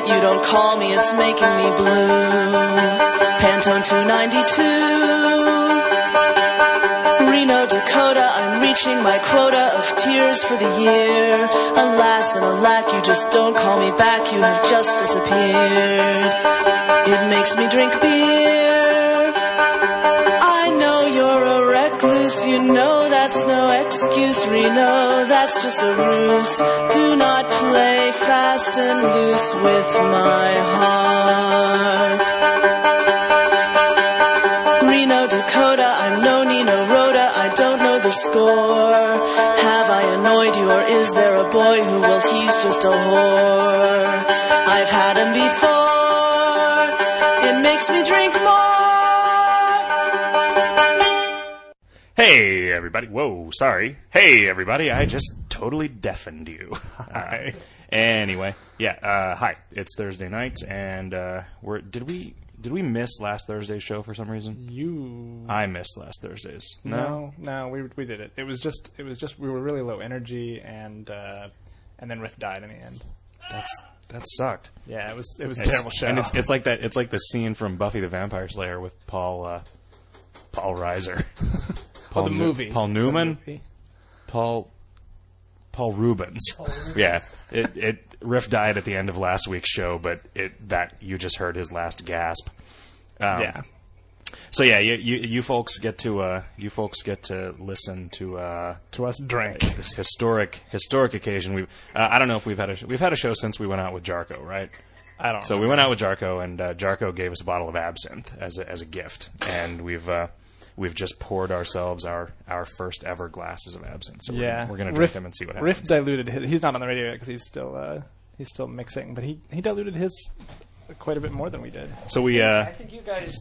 minute you don't call me, it's making me blue. Pantone 292. Reno, Dakota, I'm reaching my quota of tears for the year. Alas and alack, you just don't call me back, you have just disappeared. It makes me drink beer. I know you're a recluse, you know that's no excuse, Reno, that's just a ruse. Do not play fast and loose with my heart. Reno, Dakota, I'm no Nino Rhoda, I don't know the score. Have I annoyed you, or is there a boy who, well, he's just a whore? I've had him before, it makes me drink more. Hey, everybody. Whoa, sorry. Hey, everybody. I just totally deafened you. Hi. Anyway, yeah, hi. It's Thursday night, and did we miss last Thursday's show for some reason? I missed last Thursday's. No, we did it. It was just we were really low energy, and then Riff died in the end. That sucked. Yeah, it was a terrible show. And it's like that. It's like the scene from Buffy the Vampire Slayer with Paul Reiser. The movie. Paul Newman? Paul Rubens. Yeah. Riff died at the end of last week's show, but you just heard his last gasp. Yeah. So yeah, you folks get to listen to us drink this historic occasion. I don't know if we've had a show since we went out with Jarko, right? I don't. So we went out with Jarko, and Jarko gave us a bottle of absinthe as a gift, and we've just poured ourselves our first ever glasses of absinthe. So we're going to drink them and see what happens. Riff diluted his. He's not on the radio yet because he's still mixing, but he diluted his quite a bit more than we did. So we. I think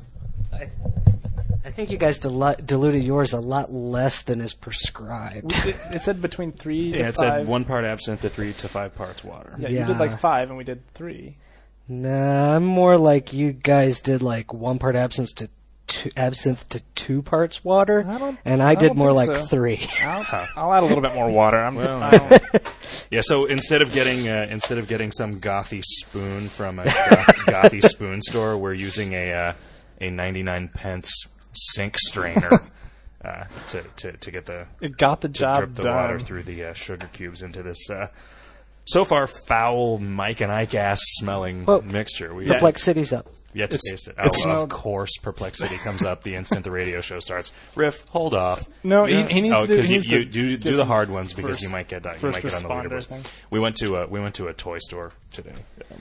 you guys diluted yours a lot less than is prescribed. It said between 3 to 5. It said 1 part absinthe to 3 to 5 parts water. Yeah, you did like 5 and we did 3. Nah, I'm more like you guys did like 1 part absinthe to 2 parts water, and I did more like 3. I'll add a little bit more water. Yeah, so instead of getting some gothy spoon from a gothy spoon store, we're using a 99-pence sink strainer to get the job drip the done. water through the sugar cubes into this so far foul Mike and Ike ass smelling mixture. Perplexity's up. Yet to taste it. Of course, Perplexity comes up the instant the radio show starts. Riff, hold off. No, he needs to do the hard ones because you might get on the responder leaderboard. thing. We went to a toy store today,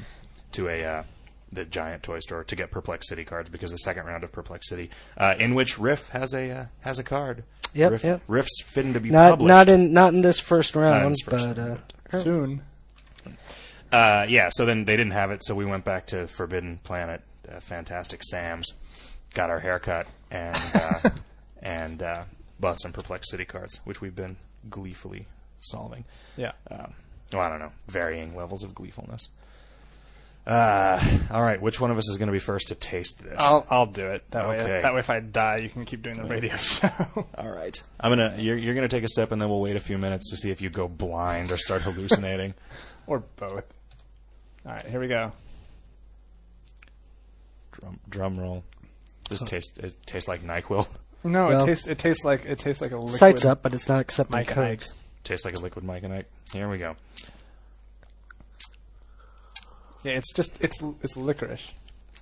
the giant toy store, to get Perplexity cards because the second round of Perplexity, in which Riff has a card. Yep. Riff's fitting to be published. Not in this first round, but soon. Yeah. So then they didn't have it, so we went back to Forbidden Planet. Fantastic Sam's, got our haircut, and bought some Perplexity cards, which we've been gleefully solving. Yeah. I don't know, varying levels of gleefulness. All right, which one of us is going to be first to taste this? I'll do it. That way, if I die, you can keep doing the radio show. All right. You're gonna take a sip, and then we'll wait a few minutes to see if you go blind or start hallucinating, or both. All right, here we go. Drum roll. It tastes like NyQuil. No, it tastes like a liquid. Sights up, but it's not accepting Mike codes. Tastes like a liquid Mike and Ike. Here we go. Yeah, it's licorice.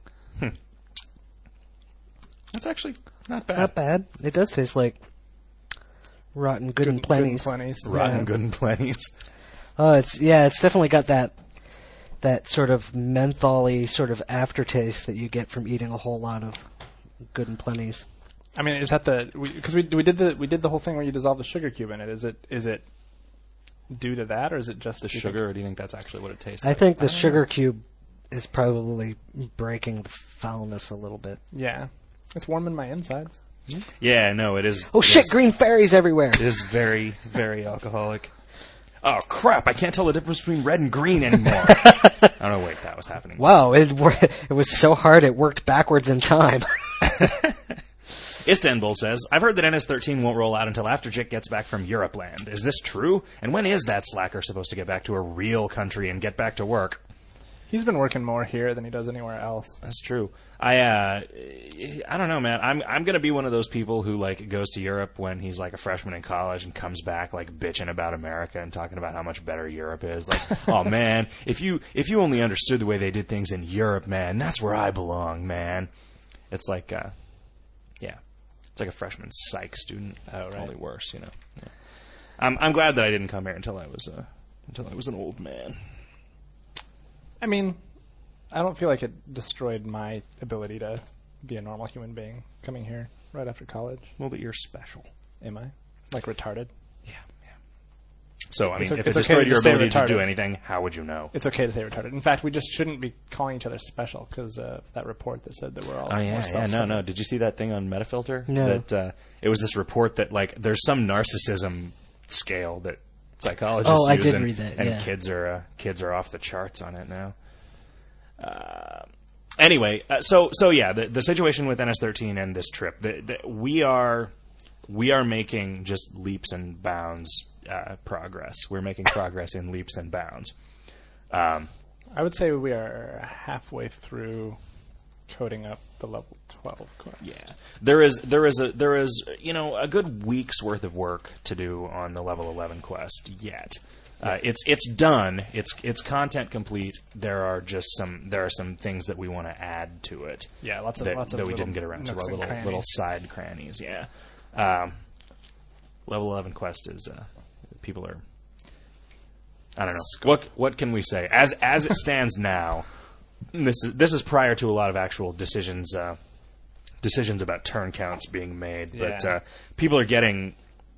That's actually not bad. Not bad. It does taste like rotten good and plenties. Rotten good and plenties. It's definitely got that sort of menthol-y sort of aftertaste that you get from eating a whole lot of good and plenties. I mean, is that because we did the whole thing where you dissolve the sugar cube in it? Is it due to that, or is it just the sugar, or do you think that's actually what it tastes like? I think the sugar cube is probably breaking the foulness a little bit. Yeah. It's warming my insides. Yeah, no, it is. Oh, shit, green fairies everywhere. It is very, very alcoholic. Oh, crap, I can't tell the difference between red and green anymore. Oh, no, wait, that was happening. Wow, it was so hard it worked backwards in time. Istanbul says, I've heard that NS-13 won't roll out until after Jake gets back from Europe land. Is this true? And when is that slacker supposed to get back to a real country and get back to work? He's been working more here than he does anywhere else. That's true. I don't know, man. I'm gonna be one of those people who like goes to Europe when he's like a freshman in college and comes back like bitching about America and talking about how much better Europe is. Like, oh man, if you only understood the way they did things in Europe, man, that's where I belong, man. It's like, it's like a freshman psych student. Oh, right. Only worse, you know. Yeah. I'm glad that I didn't come here until I was an old man. I mean, I don't feel like it destroyed my ability to be a normal human being coming here right after college. Well, but you're special. Am I? Like retarded? Yeah. So, I mean, if it it's okay destroyed to your say ability to retarded. do anything, how would you know? It's okay to say retarded. In fact, we just shouldn't be calling each other special because that report that said that we're all more self-centered. No. Did you see that thing on Metafilter? No. That it was this report that like there's some narcissism scale that psychologists use, I did and, read that, and yeah. kids are off the charts on it now. Anyway, so yeah, the situation with NS13 and this trip, we are making just leaps and bounds progress. We're making progress in leaps and bounds. I would say we are halfway through coding up the level 12 quest. Yeah, there is a good week's worth of work to do on the level 11 quest yet. It's done. It's content complete. There are some things that we want to add to it. Yeah, lots of that we didn't get around to. Our little side crannies. Yeah. Level 11 quest is people are. I don't know. What can we say? As it stands now, this is prior to a lot of actual decisions about turn counts being made. But people are getting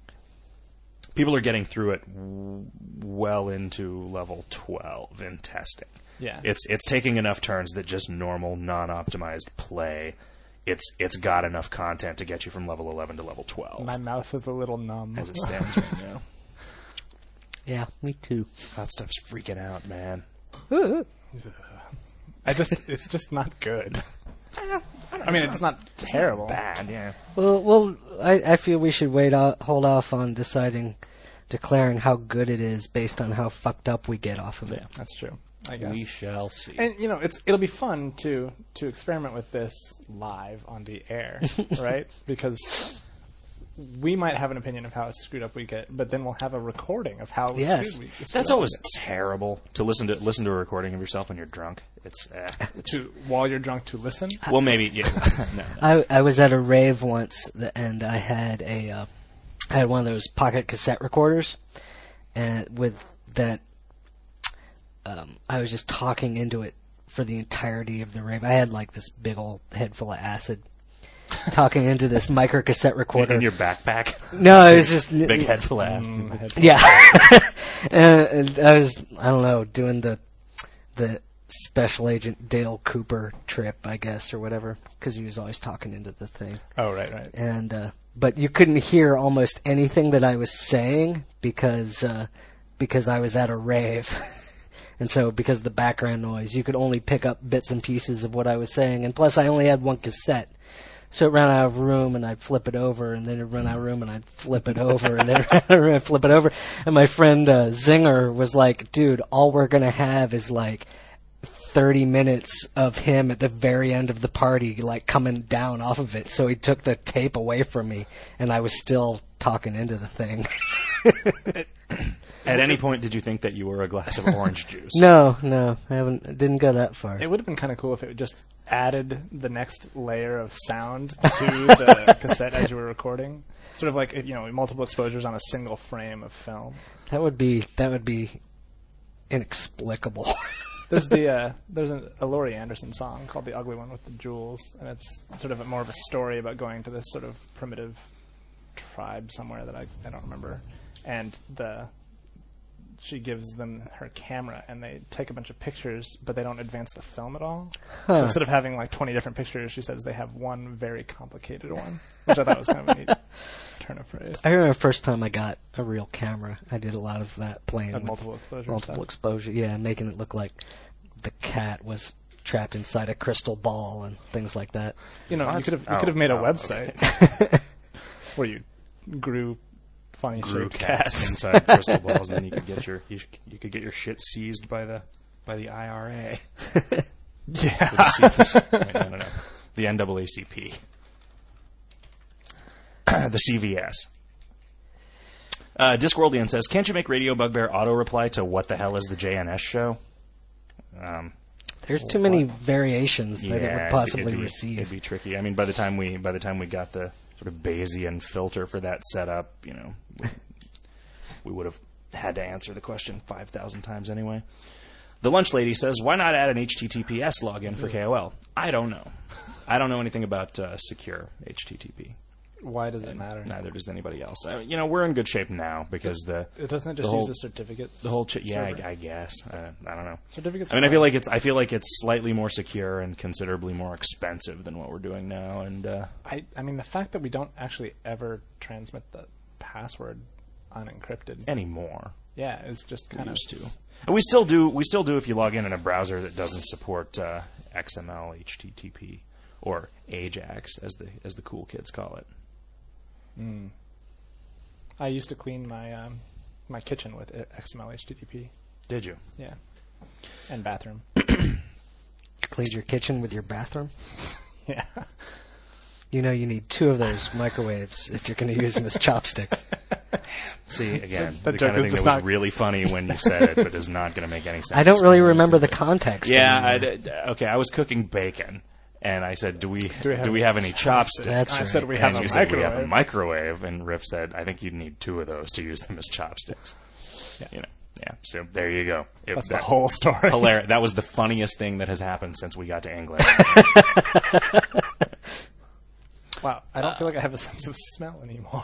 through it well into level 12 in testing. Yeah. It's taking enough turns that just normal, non-optimized play, it's got enough content to get you from level 11 to level 12. My mouth is a little numb. As it stands right now. Yeah, me too. That stuff's freaking out, man. It's just not good. I mean, it's not terrible. Bad, yeah. Well, I feel we should hold off on declaring how good it is based on how fucked up we get off of it. Yeah, that's true. I guess. We shall see. And it'll be fun to experiment with this live on the air, right? Because we might have an opinion of how screwed up we get, but then we'll have a recording of how screwed we get. That's always terrible to listen to a recording of yourself when you're drunk. It's while you're drunk to listen. Well, maybe yeah. No. I was at a rave once, and I had one of those pocket cassette recorders, and with that, I was just talking into it for the entirety of the rave. I had like this big old head full of acid, talking into this micro cassette recorder in your backpack. No, it was just big head full of acid. Yeah, and I was doing the Special Agent Dale Cooper trip, I guess, or whatever, because he was always talking into the thing. Oh, right. And but you couldn't hear almost anything that I was saying because I was at a rave. And so because of the background noise, you could only pick up bits and pieces of what I was saying. And plus, I only had one cassette. So it ran out of room, and I'd flip it over, and then it'd run out of room, and I'd flip it over, and then I'd flip it over. And my friend Zinger was like, dude, all we're going to have is like 30 minutes of him at the very end of the party, like coming down off of it. So he took the tape away from me, and I was still talking into the thing. At any point, did you think that you were a glass of orange juice? No, didn't go that far. It would have been kind of cool if it just added the next layer of sound to the cassette as you were recording. Sort of like, multiple exposures on a single frame of film. That would be inexplicable. There's a Laurie Anderson song called "The Ugly One with the Jewels," and it's sort of more of a story about going to this sort of primitive tribe somewhere that I don't remember, and she gives them her camera, and they take a bunch of pictures, but they don't advance the film at all. Huh. So instead of having like 20 different pictures, she says they have one very complicated one, which I thought was kind of a neat turn of phrase. I remember the first time I got a real camera. I did a lot of that playing with multiple exposure. Multiple exposure, yeah, making it look like the cat was trapped inside a crystal ball and things like that. You could have made a website where you grew funny grew shaped cats cats inside crystal balls, and then you could get your shit seized by the by the IRA. Yeah. Wait, no. The NAACP. The CVS. Discworldian says, can't you make Radio Bugbear auto-reply to what the hell is the JNS show? There's too many variations that it would possibly receive. It'd be tricky. I mean, by the time we got the sort of Bayesian filter for that set up, we would have had to answer the question 5,000 times anyway. The Lunch Lady says, why not add an HTTPS login for KOL? I don't know. I don't know anything about secure HTTP. Why does it matter? Neither does anybody else. We're in good shape now because it doesn't just use the certificate. The whole I guess I don't know. Certificates. I mean, I feel like it's slightly more secure and considerably more expensive than what we're doing now. And I mean, the fact that we don't actually ever transmit the password unencrypted anymore. Yeah, it's just kind of used to. And we still do if you log in a browser that doesn't support XML, HTTP, or AJAX as the cool kids call it. I used to clean my my kitchen with XML HTTP. Did you? Yeah. And bathroom. You cleaned your kitchen with your bathroom? Yeah. You need 2 of those microwaves if you're going to use them as chopsticks. See, again, the kind of thing that was really funny when you said it, but is not going to make any sense. I don't really remember the context. Yeah, okay, I was cooking bacon. And I said, "Do we have any chopsticks?" That's I said we have a microwave. microwave. We have a microwave, and Riff said, "I think you'd need 2 of those to use them as chopsticks." Yeah. Yeah. So there you go. That's the whole story. Hilarious. That was the funniest thing that has happened since we got to England. Wow, I don't feel like I have a sense of smell anymore.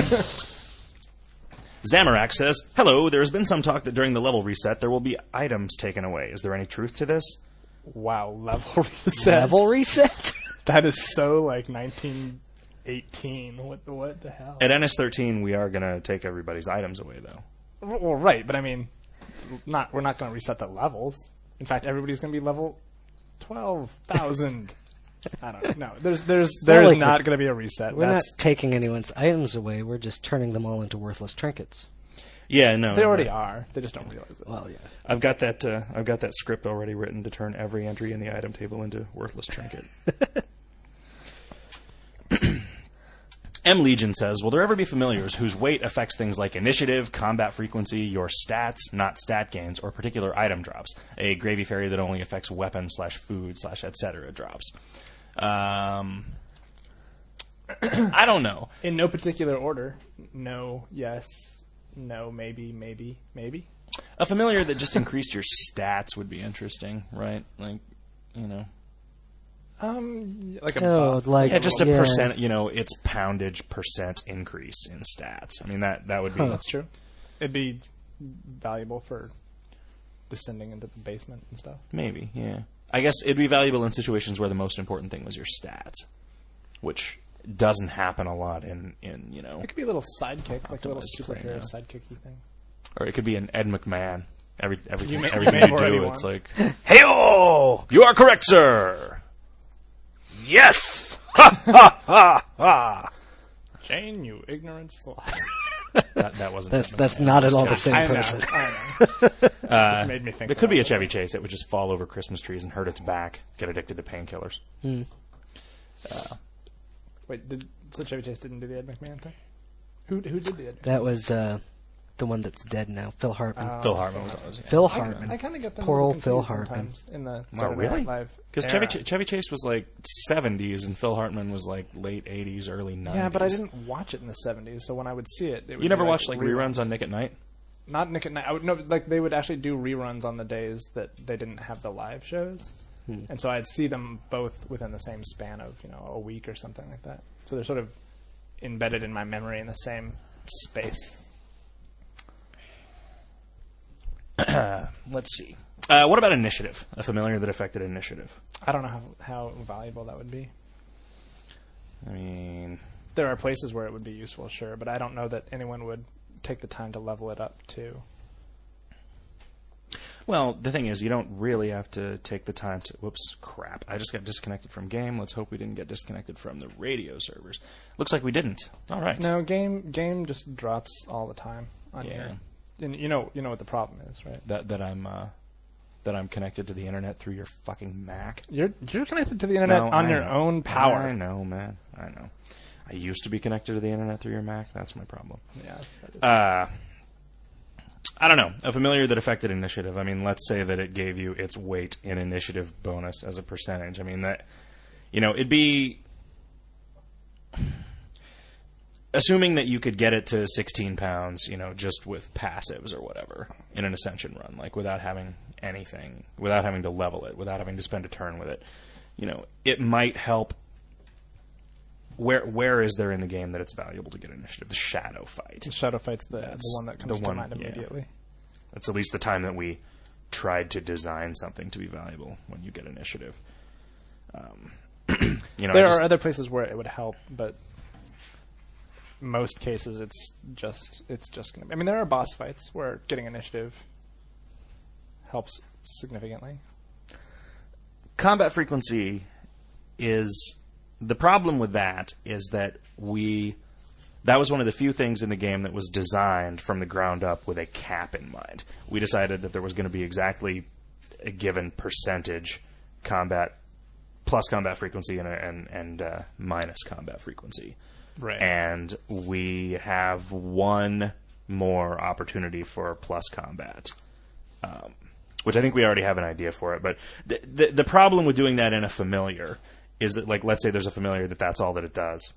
Zamorak says, "Hello. There has been some talk that during the level reset there will be items taken away. Is there any truth to this?" Wow, level reset. Level reset? That is so like 1918. What the hell? At NS13, we are going to take everybody's items away, though. Well, right, but I mean, we're not going to reset the levels. In fact, everybody's going to be level 12,000. I don't know. No, there's not going to be a reset. We're not taking anyone's items away. We're just turning them all into worthless trinkets. Yeah, no. They already are. They just don't realize it. Well, yeah. I've got that script already written to turn every entry in the item table into worthless trinket. M. Legion says, will there ever be familiars whose weight affects things like initiative, combat frequency, your stats, not stat gains, or particular item drops? A gravy fairy that only affects weapon/food/etc. drops. I don't know. In no particular order. No, yes, no, maybe. A familiar that just increased your stats would be interesting, right? Like, like a buff. Just a percent, it's poundage percent increase in stats. I mean, that would be... That's true. It'd be valuable for descending into the basement and stuff. Maybe, yeah. I guess it'd be valuable in situations where the most important thing was your stats, which doesn't happen a lot in It could be a little sidekick, like a little superhero sidekicky thing. Or it could be an Ed McMahon. Everything may you have do, already it's won. like, "Hey-oh! You are correct, sir!" Yes! Jane, you ignorant slut. That wasn't. That's not at all the same person. I know. Just made me think. It could be a Chevy Chase. It would just fall over Christmas trees and hurt its back, get addicted to painkillers. Wait, so Chevy Chase didn't do the Ed McMahon thing? Who did the Ed McMahon? That was the one that's dead now, Phil Hartman. Phil Hartman was always. Phil Hartman. I kind of get them Poor a little old Phil confused Hartman. sometimes in the Oh, Saturday really? Night Live Because era. Chevy Chase was like 70s and Phil Hartman was like late 80s, early 90s. Yeah, but I didn't watch it in the 70s, so when I would see it, would You never be watched like reruns on Nick at Night? Not Nick at Night. No, like they would actually do reruns on the days that they didn't have the live shows, and so I'd see them both within the same span of a week or something like that. So they're sort of embedded in my memory in the same space. Let's see. What about initiative? A familiar that affected initiative. I don't know how valuable that would be. I mean, There are places where it would be useful, sure, but I don't know that anyone would take the time to level it up too. well, the thing is, you don't really have to take the time to... Whoops, crap. I just got disconnected from game. Let's hope we didn't get disconnected from the radio servers. Looks like we didn't. All right. No, game just drops all the time on Yeah. here. And you know what the problem is, right? That I'm that I'm connected to the internet through your fucking Mac. You're connected to the internet on your own power. I know, man. I know. I used to be connected to the internet through your Mac. That's my problem. Yeah. I don't know. A familiar that affected initiative. I mean, let's say that it gave you its weight in initiative bonus as a percentage. I mean, that, it'd be... Assuming that you could get it to 16 pounds, just with passives or whatever in an Ascension run, like without having anything, without having to level it, without having to spend a turn with it, it might help. Where is there in the game that it's valuable to get initiative? The Shadow Fight. The Shadow Fight's the one that comes to mind immediately. Yeah. That's at least the time that we tried to design something to be valuable when you get initiative. There are other places where it would help, but most cases it's just going to. I mean, there are boss fights where getting initiative helps significantly. Combat frequency is... The problem with that is that that was one of the few things in the game that was designed from the ground up with a cap in mind. We decided that there was going to be exactly a given percentage combat plus combat frequency and minus combat frequency. Right. And we have one more opportunity for plus combat, which I think we already have an idea for it. But the problem with doing that in a familiar is that, like, let's say there's a familiar that's all that it does.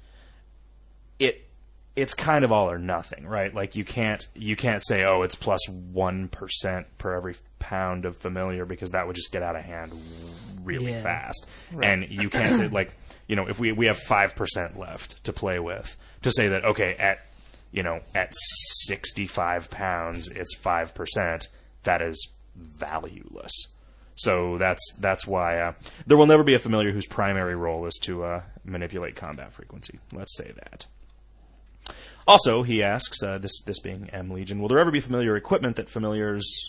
It's kind of all or nothing, right? Like, you can't say, oh, it's plus 1% per every pound of familiar, because that would just get out of hand really fast. Right. And you can't say, like, if we have 5% left to play with, to say that, okay, at 65 pounds it's 5%, that is valueless. So that's why there will never be a familiar whose primary role is to manipulate combat frequency. Let's say that. Also, he asks, this being M Legion, will there ever be familiar equipment for familiars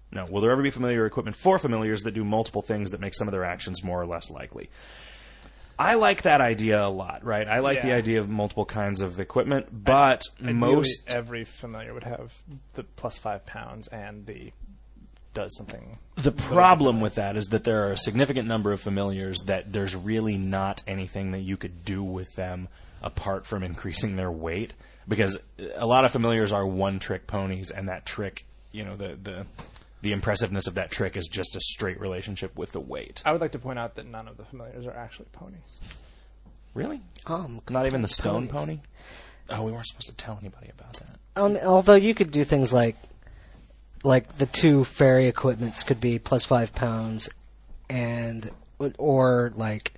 that do multiple things that make some of their actions more or less likely? I like that idea a lot, right? I like the idea of multiple kinds of equipment, but most... Every familiar would have the plus 5 pounds and the does something. The problem with that is that there are a significant number of familiars that there's really not anything that you could do with them apart from increasing their weight, because a lot of familiars are one-trick ponies, and that trick, the impressiveness of that trick is just a straight relationship with the weight. I would like to point out that none of the familiars are actually ponies. Really? Not even the stone pony? Oh, we weren't supposed to tell anybody about that. Although you could do things like the two fairy equipments could be plus 5 pounds, or like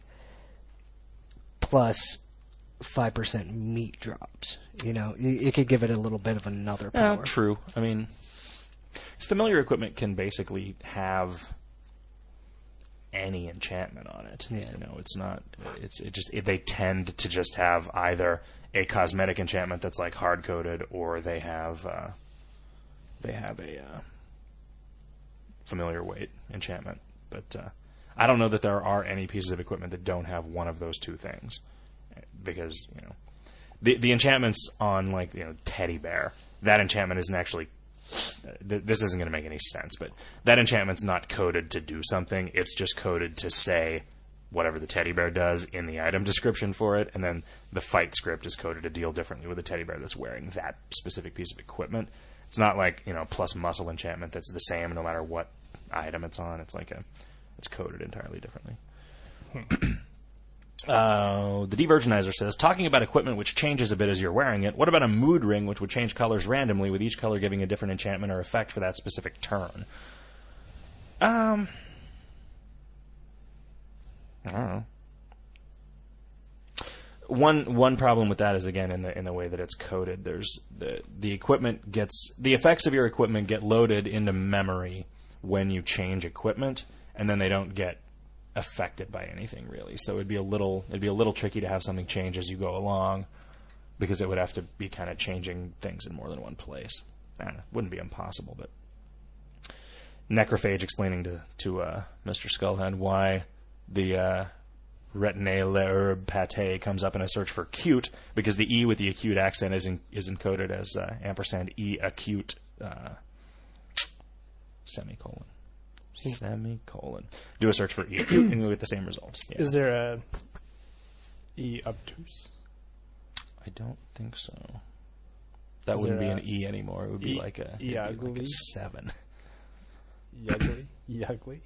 plus 5% meat drops. You could give it a little bit of another power. True. I mean, familiar equipment can basically have any enchantment on it. Yeah. It's not. They tend to just have either a cosmetic enchantment that's like hard coded, or they have a familiar weight enchantment. But I don't know that there are any pieces of equipment that don't have one of those two things, because the enchantments on, like, teddy bear, that enchantment isn't actually. This isn't going to make any sense, but that enchantment's not coded to do something. It's just coded to say whatever the teddy bear does in the item description for it, and then the fight script is coded to deal differently with the teddy bear that's wearing that specific piece of equipment. It's not like, plus muscle enchantment that's the same no matter what item it's on. It's like it's coded entirely differently. The Divergenizer says, talking about equipment which changes a bit as you're wearing it, what about a mood ring which would change colors randomly, with each color giving a different enchantment or effect for that specific turn? I don't know. One problem with that is, again, in the way that it's coded. There's the equipment the effects of your equipment get loaded into memory when you change equipment, and then they don't get affected by anything really. So it'd be a little tricky to have something change as you go along, because it would have to be kind of changing things in more than one place. I don't know, wouldn't be impossible, but Necrophage explaining to Mr. Skullhead why the Retenay l'herbe pâté comes up in a search for cute, because the E with the acute accent is encoded as ampersand E acute semicolon. semicolon. Do a search for E, and you'll get the same result. Yeah. Is there a E obtuse? I don't think so. That Is wouldn't be there an E anymore. It would be like a, it'd be like a ugly? 7. Yugly? Yugly?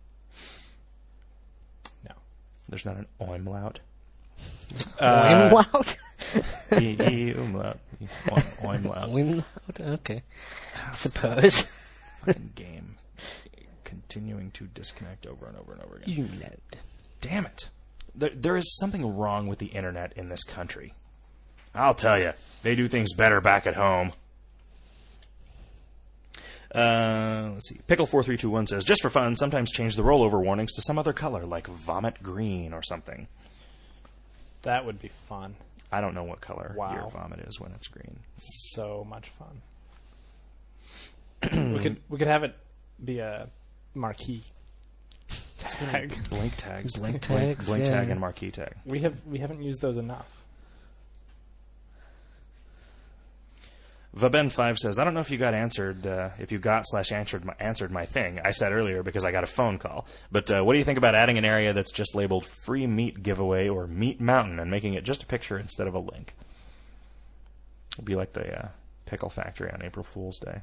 No. There's not an umlaut. Umlaut? E umlaut. Umlaut. Umlaut? Okay. Suppose. Fucking game. Continuing to disconnect over and over and over again. Umlaut. Damn it. There is something wrong with the internet in this country. I'll tell you. They do things better back at home. Let's see. Pickle4321 says, just for fun, sometimes change the rollover warnings to some other color, like vomit green or something. That would be fun. I don't know what color Wow. your vomit is when it's green. So much fun. we could have it be a marquee tag. Blink tags. Blink tags, Blink yeah. tag and marquee tag. We haven't used those enough. Vaben5 says, I don't know if you got answered, answered my thing I said earlier because I got a phone call. But what do you think about adding an area that's just labeled free meat giveaway or meat mountain and making it just a picture instead of a link? It'd be like the pickle factory on April Fool's Day.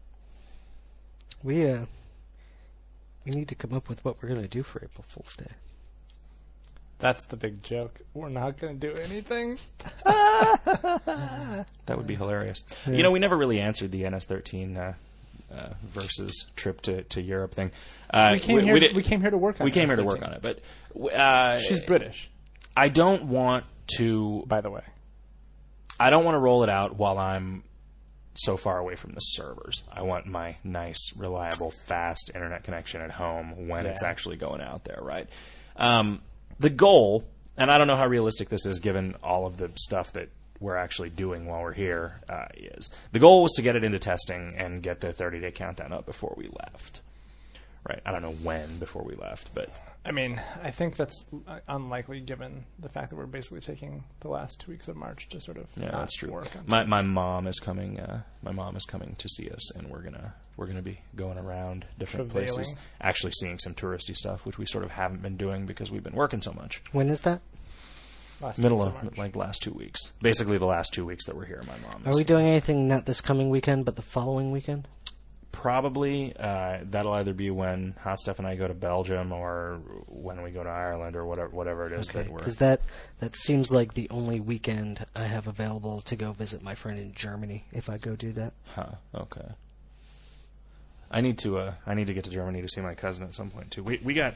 We need to come up with what we're going to do for April Fool's Day. That's the big joke. We're not going to do anything. That would be hilarious. Yeah. You know, we never really answered the NS-13 versus trip to Europe thing. We came here to work on it. We came here to work on it, but She's British, I don't want to. by the way. I don't want to roll it out while I'm so far away from the servers. I want my nice, reliable, fast internet connection at home when it's actually going out there, right? The goal, and I don't know how realistic this is given all of the stuff that we're actually doing while we're here, is the goal was to get it into testing and get the 30-day countdown up before we left. Right? I don't know when before we left, but I mean, I think that's unlikely given the fact that we're basically taking the last 2 weeks of March to sort of yeah, not that's true. work on My mom is coming. My mom is coming to see us, and we're gonna be going around different places, actually seeing some touristy stuff, which we sort of haven't been doing because we've been working so much. When is that? Middle of like last 2 weeks, basically the last 2 weeks that we're here. My mom. Are we doing anything not this coming weekend, but the following weekend? Probably that'll either be when Hot Stuff and I go to Belgium, or when we go to Ireland, or whatever it is that we're. Because that seems like the only weekend I have available to go visit my friend in Germany. If I go do that. Huh. Okay. I need to get to Germany to see my cousin at some point too. We got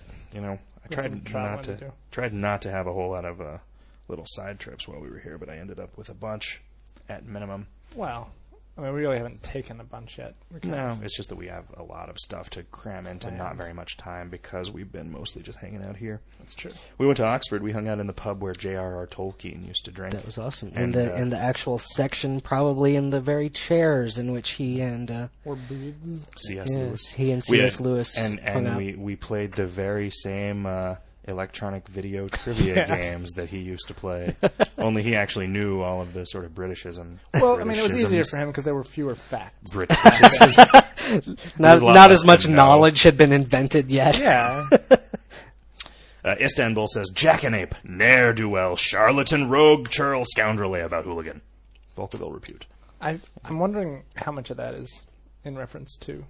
I tried not to have a whole lot of little side trips while we were here, but I ended up with a bunch at minimum. Well, I mean, we really haven't taken a bunch yet. No, it's just that we have a lot of stuff to cram into not very much time because we've been mostly just hanging out here. That's true. We went to Oxford. We hung out in the pub where J.R.R. Tolkien used to drink. That was awesome. And in the actual section, probably in the very chairs in which he and or booths. C.S. Lewis. He and C.S. Lewis hung out. And we played the very same electronic video trivia games that he used to play. Only he actually knew all of the sort of Britishism. Well, I mean, it was easier for him because there were fewer facts. Britishism. not as much knowledge had been invented yet. Yeah. Istanbul says, Jackanape, ne'er-do-well, charlatan, rogue, churl, scoundrel, about hooligan. Volkaville repute. I'm wondering how much of that is in reference to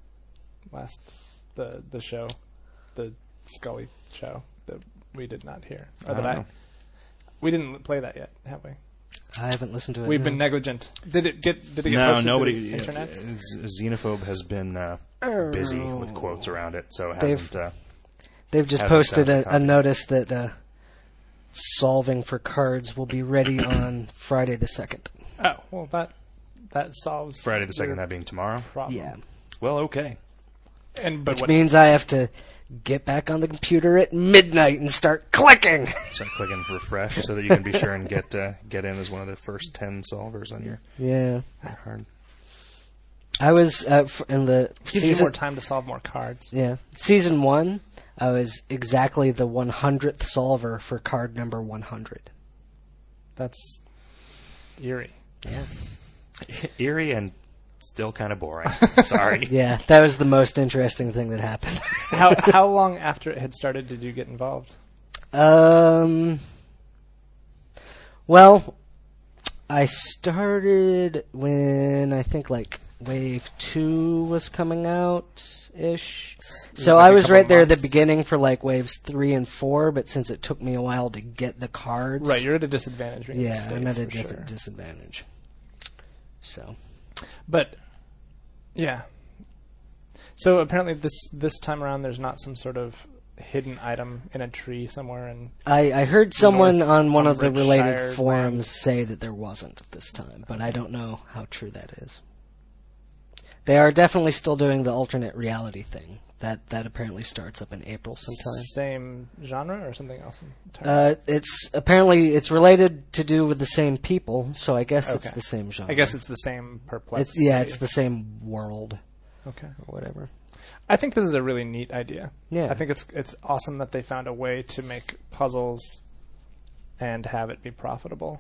the show, the Scully show that we did not hear. We didn't play that yet, have we? I haven't listened to it. We've been negligent. Did it get posted nobody. to the internet? Xenophobe has been busy with quotes around it, so it hasn't. They've just posted a notice that solving for cards will be ready on Friday the 2nd. Oh, well, that solves Friday the 2nd, that being tomorrow? Problem. Yeah. Well, okay. Which means I have to get back on the computer at midnight and start clicking. Start clicking refresh so that you can be sure and get in as one of the first 10 solvers on your hard. I was in the gives you more time to solve more cards. Yeah, season 1. I was exactly the 100th solver for card number 100. That's eerie. Yeah. Eerie and Still kind of boring. Sorry. Yeah, that was the most interesting thing that happened. How long after it had started did you get involved? Well, I started when I think like Wave 2 was coming out-ish. So like I a was couple right there at the months. beginning for like Waves 3 and 4, but since it took me a while to get the cards... Right, you're at a disadvantage. Being in the Yeah, I'm States, at a for different sure. disadvantage. So... But, yeah. So apparently this time around there's not some sort of hidden item in a tree somewhere, and I heard someone North on one of the related Umbrickshire forums land. say that there wasn't this time, but I don't know how true that is. They are definitely still doing the alternate reality thing. That apparently starts up in April sometime. same genre or something else entirely? It's related to do with the same people, so I guess it's Okay. the same genre. I guess it's the same perplex. it's the same world Okay. or whatever. I think this is a really neat idea. Yeah. I think it's awesome that they found a way to make puzzles and have it be profitable.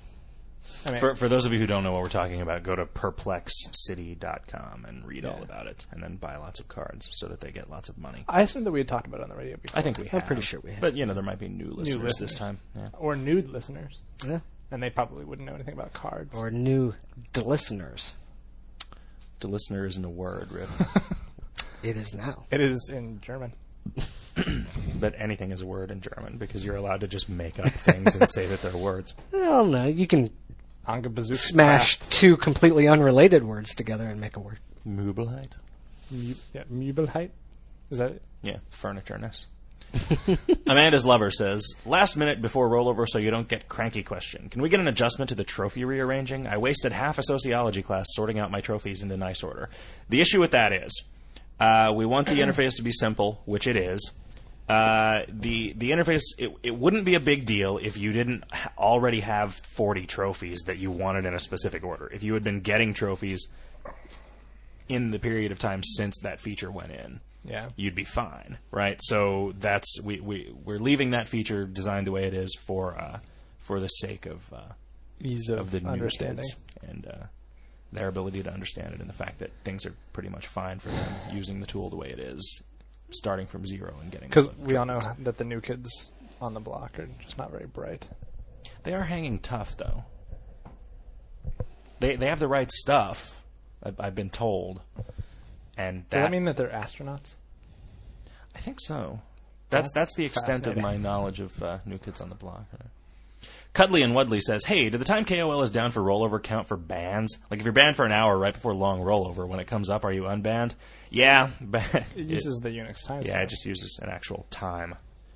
I mean, For those of you who don't know what we're talking about, go to perplexcity.com and read all Yeah. about it, and then buy lots of cards so that they get lots of money. I assumed that we had talked about it on the radio before. I think we have. I'm pretty sure we have. But, there might be new listeners this listeners. time. Yeah. Or new listeners, Yeah. and they probably wouldn't know anything about cards. Or new listeners. The listener isn't a word, Rip. It is now. It is in German. But anything is a word in German, because you're allowed to just make up things and say that they're words. Well, no, you can Angebesucht smash two completely unrelated words together and make a word. Möbelheit? Möbelheit? Is that it? Yeah, furnitureness. Amanda's lover says, last minute before rollover so you don't get cranky question. Can we get an adjustment to the trophy rearranging? I wasted half a sociology class sorting out my trophies into nice order. The issue with that is, we want the interface to be simple, which it is. The interface, it wouldn't be a big deal if you didn't already have 40 trophies that you wanted in a specific order. If you had been getting trophies in the period of time since that feature went in, Yeah. you'd be fine, right? So that's we're leaving that feature designed the way it is for the sake of Ease of the new understanding. kids and their ability to understand it, and the fact that things are pretty much fine for them using the tool the way it is, starting from zero and getting. Because we all know that the new kids on the block are just not very bright. They are hanging tough, though. They have the right stuff, I've been told, and Does that mean that they're astronauts? I think so. That's the extent of fascinating. my knowledge of New Kids on the Block. Cuddly and Wudley says, hey, did the time KOL is down for rollover count for bans? Like, if you're banned for an hour right before long rollover, when it comes up, are you unbanned? Yeah. It uses the Unix time. Yeah, it just uses an actual time.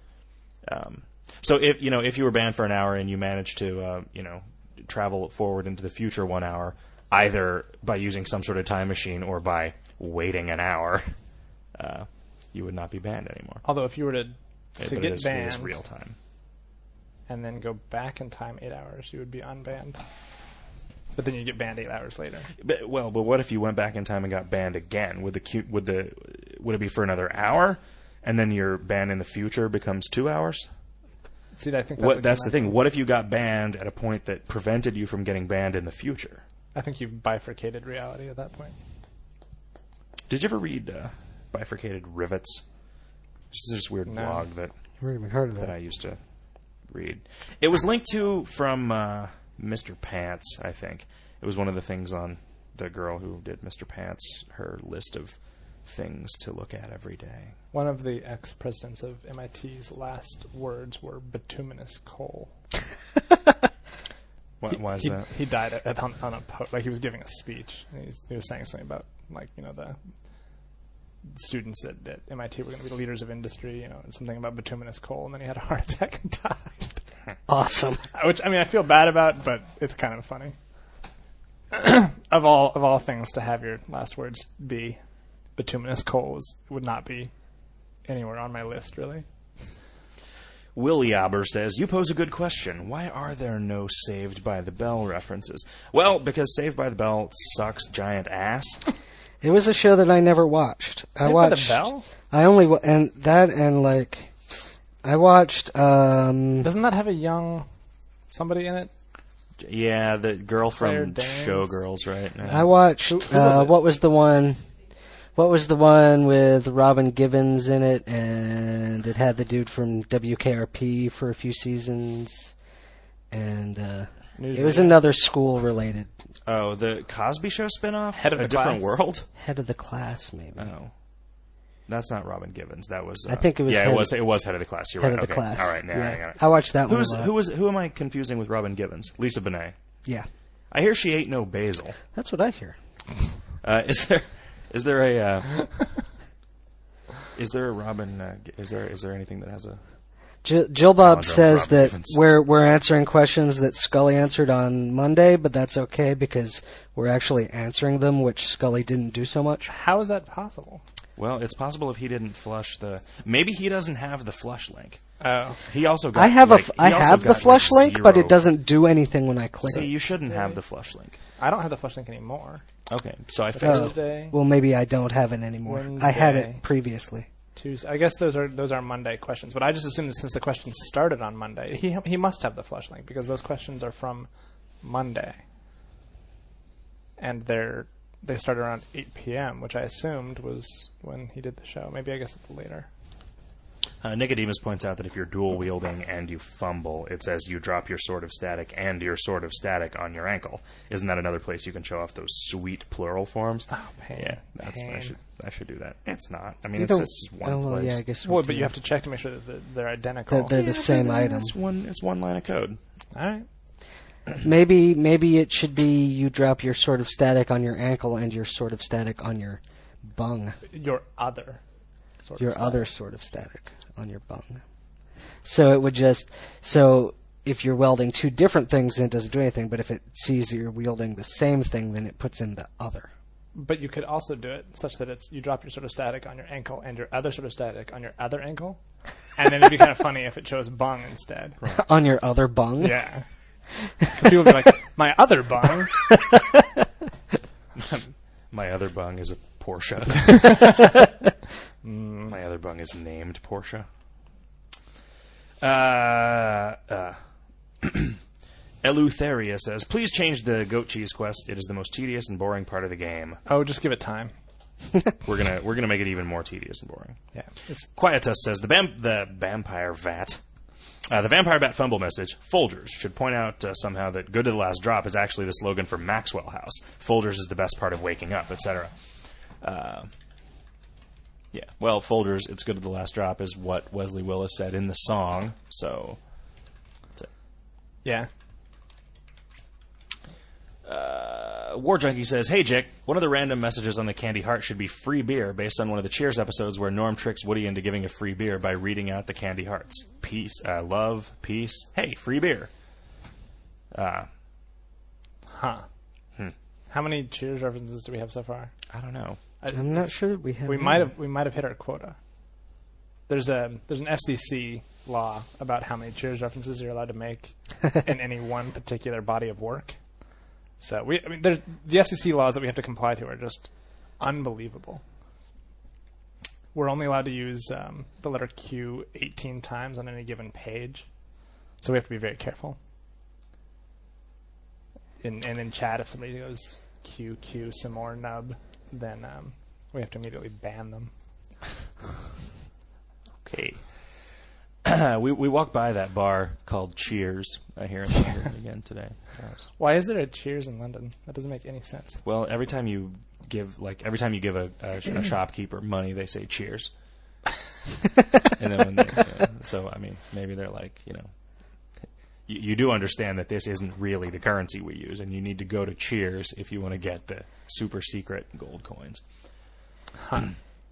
So if you were banned for an hour and you managed to travel forward into the future 1 hour, either by using some sort of time machine or by waiting an hour, you would not be banned anymore. Although if you were to But get it is banned real time. and then go back in time 8 hours, you would be unbanned. But then you get banned 8 hours later. But what if you went back in time and got banned again? Would it be for another hour, and then your ban in the future becomes 2 hours? See, I think that's The thing. What if you got banned at a point that prevented you from getting banned in the future? I think you've bifurcated reality at that point. Did you ever read Bifurcated Rivets? This is this weird No. blog that Never even heard of I that. used to read. It was linked to from Mr. Pants, I think. It was one of the things on the girl who did Mr. Pants, her list of things to look at every day. One of the ex-presidents of MIT's last words were bituminous coal. Why is that? He died on a he was giving a speech. And he was saying something about the students at MIT were going to be the leaders of industry. And something about bituminous coal, and then he had a heart attack and died. Awesome. Which I feel bad about, but it's kind of funny. of all things to have your last words be bituminous coal would not be anywhere on my list, really. Will Yabber says, you pose a good question. Why are there no Saved by the Bell references? Well, because Saved by the Bell sucks giant ass. It was a show that I never watched. Saved I by the watched. Bell? I only I watched. Doesn't that have a young somebody in it? Yeah, the girl Claire from Danes. Showgirls, right? I watched. Who was it? What was the one? What was the one with Robin Givens in it, and it had the dude from WKRP for a few seasons, and it was another school-related. Oh, the Cosby Show spinoff? Head of A the Different Class? World? Head of the Class, maybe. Oh. That's not Robin Givens. That was. I think it was Yeah, Head it was Head of the Class. You're Head right. of the Okay. Class. All right, now I got it. I watched that one a lot. Who am I confusing with Robin Givens? Lisa Bonet. Yeah, I hear she ate no basil. that's what I hear. Is there a is there a Robin? Is there anything that has a? Jill Bob Conundrum says Robin that Givens. we're answering questions that Scully answered on Monday, but that's okay because we're actually answering them, which Scully didn't do so much. How is that possible? Well, it's possible if he didn't flush the. Maybe he doesn't have the flush link. Oh. He also got. I have I the flush link, but it doesn't do anything when I click See, it. you shouldn't have the flush link. I don't have the flush link anymore. Okay, so I fixed it. Thursday, Well, maybe I don't have it anymore. I had Wednesday. it previously. Tuesday. I guess those are Monday questions, but I just assumed that since the questions started on Monday, he must have the flush link because those questions are from Monday, and they started around 8 p.m., which I assumed was when he did the show. Maybe I guess it's later. Nicodemus points out that if you're dual wielding and you fumble, it says you drop your sword of static and your sword of static on your ankle. Isn't that another place you can show off those sweet plural forms? Oh, pain. Yeah, I Pain. should do that. It's not. I mean, You it's don't- just one oh, well, place. yeah, I guess. Well, we but do. you have to check to make sure that they're identical. That they're the same item. It's one line of code. All right. Maybe it should be you drop your sword of static on your ankle and your sword of static on your bung. Your other. Sort Your of other sword of static on your bung. So it would if you're welding two different things, then it doesn't do anything. But if it sees that you're wielding the same thing, then it puts in the other. But you could also do it such that you drop your sort of static on your ankle and your other sort of static on your other ankle, and then it'd be kind of funny if it chose bung instead. On your other bung? Yeah. Because people would be like, my other bung. My other bung is a Porsche. My other bung is named Porsche. Eleutheria says, please change the goat cheese quest. It is the most tedious and boring part of the game. Oh, just give it time. We're gonna make it even more tedious and boring. Yeah. It's Quietus says the vampire vat. The Vampire Bat Fumble message, Folgers, should point out somehow that Good to the Last Drop is actually the slogan for Maxwell House. Folgers is the best part of waking up, etc. Yeah, well, Folgers, it's good to the last drop is what Wesley Willis said in the song, so that's it. yeah. War Junkie says, hey, Jick, one of the random messages on the Candy Heart should be free beer based on one of the Cheers episodes where Norm tricks Woody into giving a free beer by reading out the Candy Hearts. Peace, love, peace. Hey, free beer. Huh. How many Cheers references do we have so far? I don't know. I'm not sure that we have. We might have hit our quota. There's an FCC law about how many Cheers references you're allowed to make in any one particular body of work. So the FCC laws that we have to comply to are just unbelievable. We're only allowed to use the letter Q 18 times on any given page, so we have to be very careful. And in chat, if somebody goes QQ some more nub, then we have to immediately ban them. Okay. We walked by that bar called Cheers here in London again today. Why is there a Cheers in London? That doesn't make any sense. Well, every time you give a shopkeeper money, they say Cheers. And then when so I mean, maybe they're like, you do understand that this isn't really the currency we use, and you need to go to Cheers if you want to get the super secret gold coins. Huh.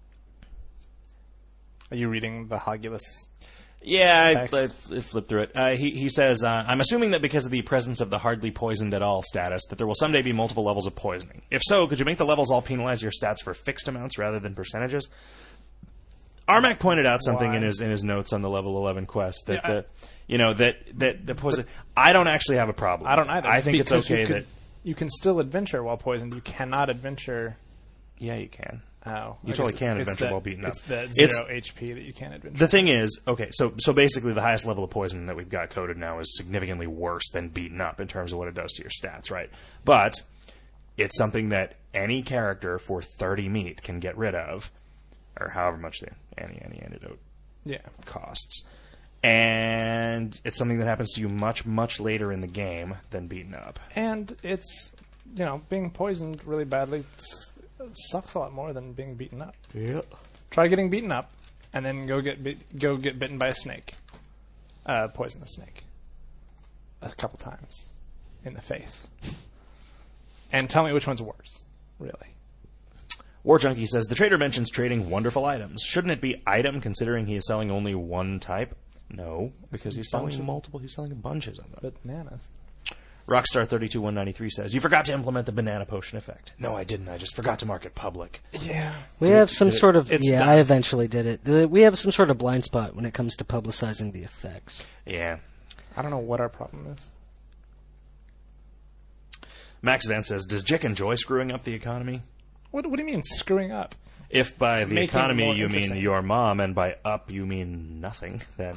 Are you reading the Hogulus? Yeah, I flipped through it. He says, I'm assuming that because of the presence of the hardly poisoned at all status, that there will someday be multiple levels of poisoning. If so, could you make the levels all penalize your stats for fixed amounts rather than percentages? Armac pointed out something in his notes on the level 11 quest that the poison. I don't actually have a problem. I don't either. I think because it's okay that you can still adventure while poisoned. You cannot adventure. Yeah, you can. Oh, You totally can adventure while beaten up. It's that It's- 0 HP that you can't adventure. The thing is, okay, so basically the highest level of poison that we've got coded now is significantly worse than beaten up in terms of what it does to your stats, right? But it's something that any character for 30 meat can get rid of, or however much the any antidote Yeah. costs. And it's something that happens to you much, much later in the game than beaten up. And it's, being poisoned really badly sucks a lot more than being beaten up. Yep. Try getting beaten up, and then go get bitten by a snake, poisonous snake, a couple times in the face, and tell me which one's worse, really. War Junkie says, the trader mentions trading wonderful items. Shouldn't it be item considering he is selling only one type? No, because he's selling multiple. He's selling bunches of them. Bananas. Rockstar 32193 says, you forgot to implement the banana potion effect. No, I didn't. I just forgot to mark it public. Yeah. We have some sort of... It's Yeah, done. I eventually did it. We have some sort of blind spot when it comes to publicizing the effects. Yeah. I don't know what our problem is. Max Van says, does Jick enjoy screwing up the economy? What do you mean screwing up? If by the Making it economy more you mean interesting. your mom, and by up you mean nothing, then...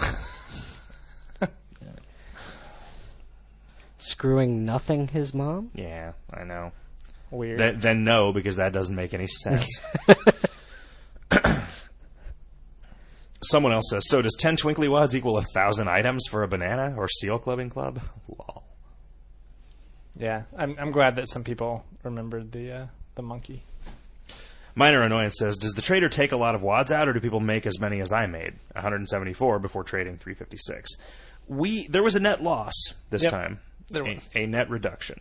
Screwing nothing his mom? yeah, I know. Weird. Then no, because that doesn't make any sense. Someone else says, so does 10 twinkly wads equal 1,000 items for a banana or seal clubbing club? Lol. Yeah, I'm glad that some people remembered the monkey. Minor Annoyance says, does the trader take a lot of wads out, or do people make as many as I made? 174 before trading 356. There was a net loss this Yep, time. there was. A net reduction.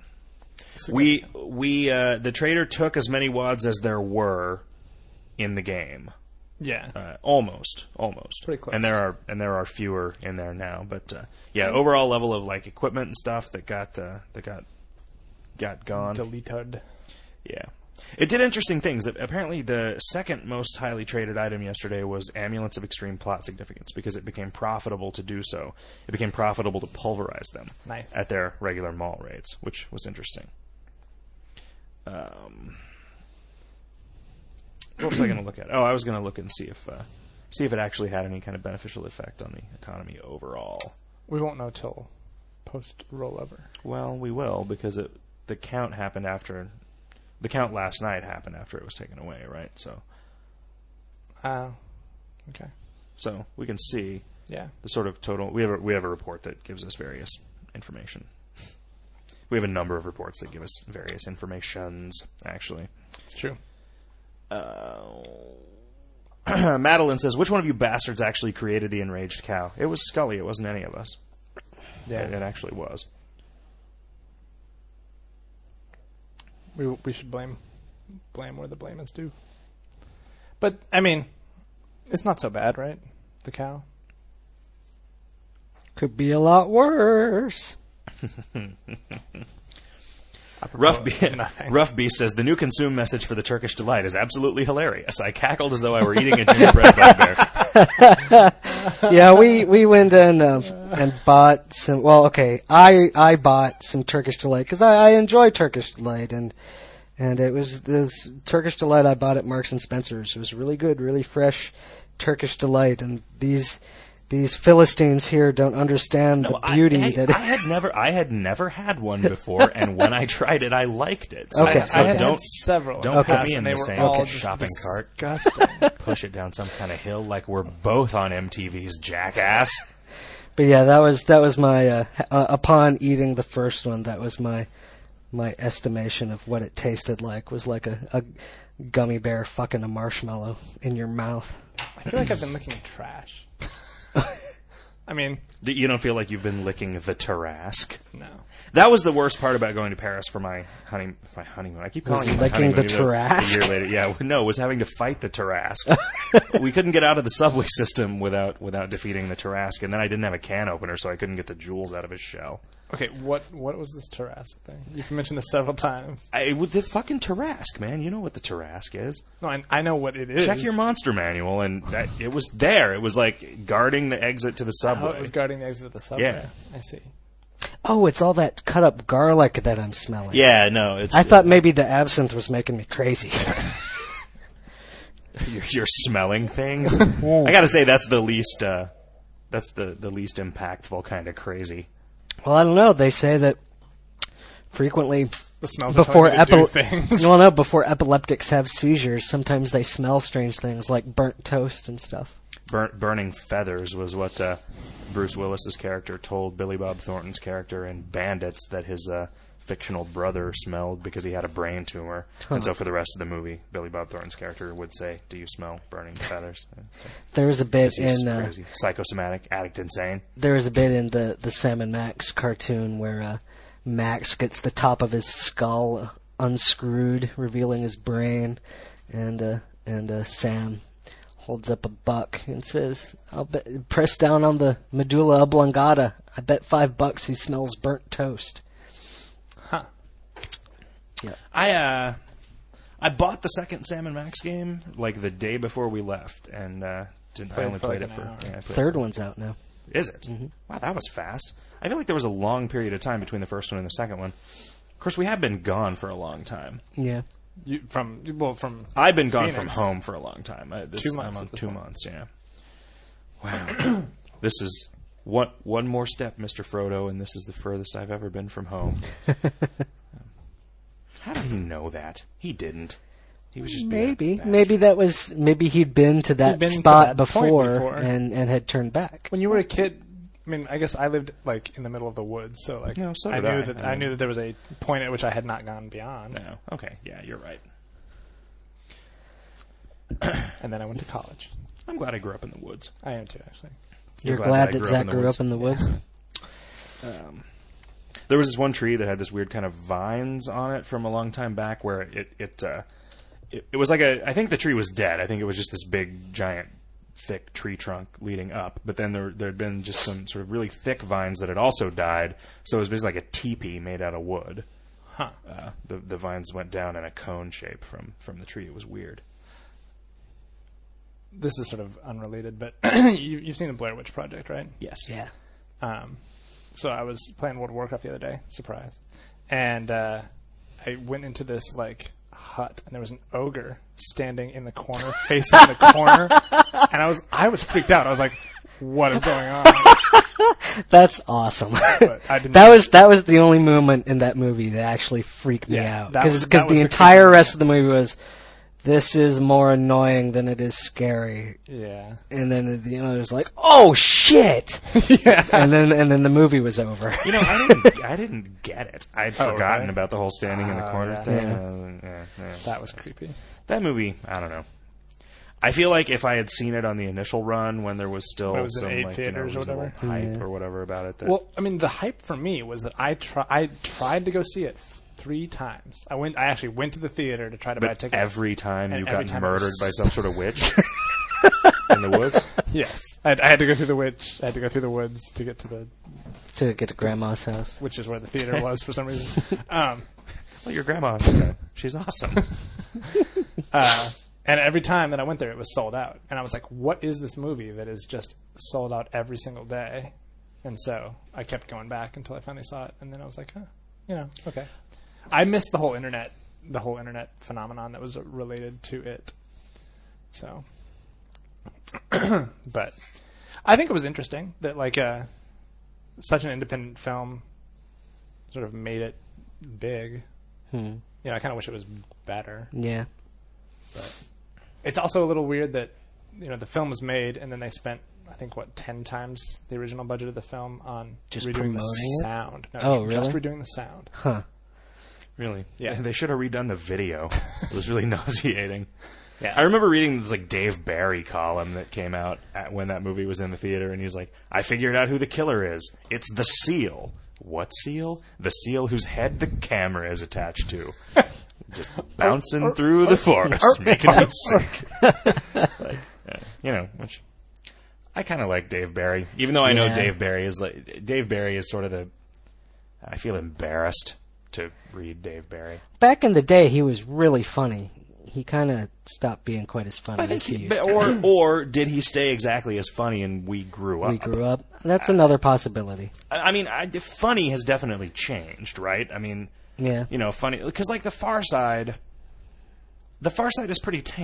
The trader took as many wads as there were in the game. Yeah. Almost. Pretty close. And there are fewer in there now, but overall level of like equipment and stuff that got gone. Deleted. Yeah. It did interesting things. Apparently, the second most highly traded item yesterday was Amulets of Extreme Plot Significance, because it became profitable to do so. It became profitable to pulverize them Nice. at their regular mall rates, which was interesting. What was I going to look at? Oh, I was going to look and see if it actually had any kind of beneficial effect on the economy overall. We won't know till post rollover. Well, we will, because the count happened after. The count last night happened after it was taken away, right? So Okay. So we can see Yeah. the sort of total. We have a report that gives us various information. We have a number of reports that give us various informations. Actually, It's true. Madeline says, "Which one of you bastards actually created the enraged cow?" It was Scully. It wasn't any of us. Yeah. It actually was. We should blame where the blame is due. But I mean, it's not so bad, right? The cow. Could be a lot worse. Rough Nothing. Beast says, the new consume message for the Turkish Delight is absolutely hilarious. I cackled as though I were eating a gingerbread bugbear. Yeah, we went and bought some. Well, okay, I bought some Turkish Delight because I enjoy Turkish Delight, and it was this Turkish Delight I bought at Marks and Spencer's. It was really good, really fresh Turkish Delight, and these Philistines here don't understand the beauty that. I had never had one before, and when I tried it, I liked it. So, Okay, so I had don't several. don't in the put past, me in and they the were same all just shopping cart. disgusting. Push it down some kind of hill like we're both on MTV's Jackass. But yeah, that was my upon eating the first one, that was my estimation of what it tasted like, was like a gummy bear fucking a marshmallow in your mouth. I feel like I've been licking trash. I mean, You don't feel like you've been licking the Tarasque? no. That was the worst part about going to Paris for my honeymoon. I keep calling it my licking the honeymoon. Tarasque? A year later, yeah, no, it was having to fight the Tarasque. We couldn't get out of the subway system without defeating the Tarasque, and then I didn't have a can opener, so I couldn't get the jewels out of his shell. Okay, what was this Tarrasque thing? You've mentioned this several times. The fucking Tarasque, man. You know what the Tarasque is. No, I know what it is. Check your monster manual, and it was there. It was like guarding the exit to the Oh, subway. it was guarding the exit of the subway. Yeah. I see. Oh, it's all that cut up garlic that I'm smelling. Yeah, no, it's. I thought maybe the absinthe was making me crazy. you're smelling things. I got to say that's the least least impactful kind of crazy. Well, I don't know. They say that frequently The smells before are telling you to do things. well, no, before epileptics have seizures, sometimes they smell strange things like burnt toast and stuff. Burning feathers was what Bruce Willis's character told Billy Bob Thornton's character in Bandits that his fictional brother smelled because he had a brain tumor. And so for the rest of the movie, Billy Bob Thornton's character would say, "Do you smell burning feathers?" So, There was a bit he's in crazy, psychosomatic, addict, insane. there was a bit in the Sam and Max cartoon where Max gets the top of his skull unscrewed, revealing his brain, and Sam holds up a buck and says, "I'll bet, press down on the medulla oblongata. I bet $5 he smells burnt toast." Huh. I bought the second Sam and Max game like the day before we left, and I only played it for an hour. yeah, I played Third it. one's out now. Is it? Wow, that was fast. I feel like there was a long period of time between the first one and the second one. Of course, we have been gone for a long time. Yeah. From I've been gone Phoenix. from home for a long time. 2 months I'm on at this 2 point. months, yeah. Wow. This is one more step, Mr. Frodo, and this is the furthest I've ever been from home. How did he know that? He didn't. He was just being a bastard. Maybe he'd been to that He'd been to spot that point before, before. and had turned back. When you were a kid, I mean, I guess I lived like in the middle of the woods, so like No, so I did knew I. that I I mean- knew that there was a point at which I had not gone beyond, No. Okay, yeah, you're right. and then I went to college. I'm glad I grew up in the woods. I am too, actually. You're glad glad that I that grew up Zach in the grew woods. up in the woods? There was this one tree that had this weird kind of vines on it from a long time back where it was like I think the tree was dead. I think it was just this big, giant, thick tree trunk leading up. But then there had been just some sort of really thick vines that had also died. So it was basically like a teepee made out of wood. Huh. The vines went down in a cone shape from the tree. It was weird. This is sort of unrelated, but you've seen the Blair Witch Project, right? Yes. Yeah. So I was playing World of Warcraft the other day, surprise, and I went into this like hut, and there was an ogre standing in the corner, facing the corner, and I was freaked out. I was like, "What is going on?" That's awesome. But I didn't. That was the only moment in that movie that actually freaked me Yeah, out, that was because the the entire creepy rest of the movie was, this is more annoying than it is scary. Yeah. And then it was like, oh shit! Yeah. and then the movie was over. You know, I didn't get it. I'd forgotten really? about the whole standing in the corner yeah. thing. Yeah. That was creepy. That movie, I don't know. I feel like if I had seen it on the initial run when there was still When it was in some 8 like, theaters or reasonable whatever? hype Yeah. or whatever about it. That, Well, I mean, the hype for me was that I tried to go see it 3 times. I actually went to the theater to try to buy but tickets. every time And you've every gotten time it was- murdered by some sort of witch in the woods. Yes, I had to go through the witch. I had to go through the woods to get to the, To get to Grandma's house. which is where the theater was for some reason. Well, your grandma, she's awesome. And every time that I went there, it was sold out. And I was like, what is this movie that is just sold out every single day? And so I kept going back until I finally saw it. And then I was like, okay. I missed the whole internet phenomenon that was related to it. So, but I think it was interesting that like such an independent film sort of made it big. You know, I kind of wish it was better. Yeah. But it's also a little weird that, you know, the film was made and then they spent, I think, 10 times the original budget of the film on Just redoing promoting the it? sound. No, Oh, just really? redoing the sound. Huh. Really? Yeah. They should have redone the video. It was really nauseating. Yeah. I remember reading this like Dave Barry column that came out when that movie was in the theater, and he's like, "I figured out who the killer is. It's the seal." What seal? The seal whose head the camera is attached to. Just bouncing through the forest, making him sick. Like, you know, which I kind of like Dave Barry, even though I know Yeah. Dave Barry is sort of the. I feel embarrassed to read Dave Barry. Back in the day, he was really funny. He kind of stopped being quite as funny I think as he used to. or did he stay exactly as funny and we grew up? We grew up. That's another possibility. I mean, funny has definitely changed, right? I mean, Yeah. you know, funny because like The Far Side is pretty tame.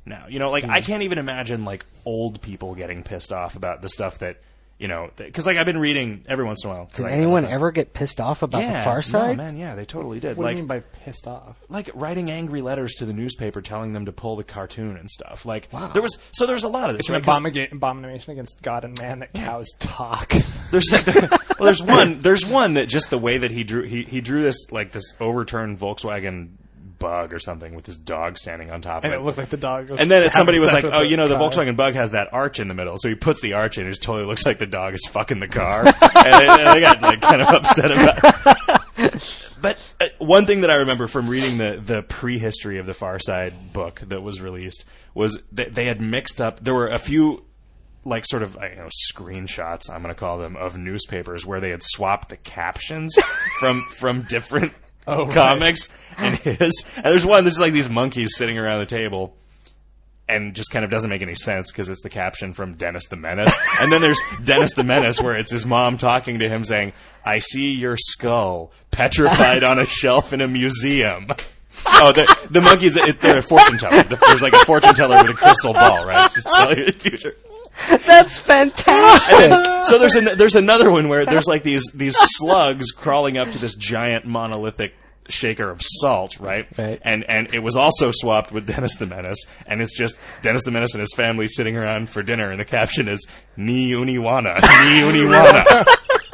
now. You know, like I can't even imagine like old people getting pissed off about the stuff that, you know, because like I've been reading every once in a while. Did anyone ever get pissed off about the Far Side? No, man, yeah, they totally did. What like, do you mean by pissed off? like writing angry letters to the newspaper telling them to pull the cartoon and stuff. Like Wow. there was a lot of this. It's an right? 'Cause abomination against God and man that cows talk. There's like there's one that just the way that he drew this like this overturned Volkswagen Bug or something with this dog standing on top of And it. it looked like the dog was And then somebody was having like, sex "Oh, with you know, the car." Volkswagen Bug has that arch in the middle." So he puts the arch in, and it just totally looks like the dog is fucking the car. and they got like kind of upset about it. But one thing that I remember from reading the prehistory of the Far Side book that was released was that they had mixed up. There were a few like sort of screenshots, I'm going to call them, of newspapers where they had swapped the captions from different comics and his. And there's one that's like these monkeys sitting around the table and just kind of doesn't make any sense because it's the caption from Dennis the Menace. And then there's Dennis the Menace where it's his mom talking to him saying, "I see your skull petrified on a shelf in a museum." Oh, the monkeys, they're a fortune teller. There's like a fortune teller with a crystal ball, right? Just tell you the future. That's fantastic. And then, so there's another one where there's like these slugs crawling up to this giant monolithic shaker of salt, right? Right. And it was also swapped with Dennis the Menace, and it's just Dennis the Menace and his family sitting around for dinner, and the caption is "Ni Uniwana, Ni Uniwana."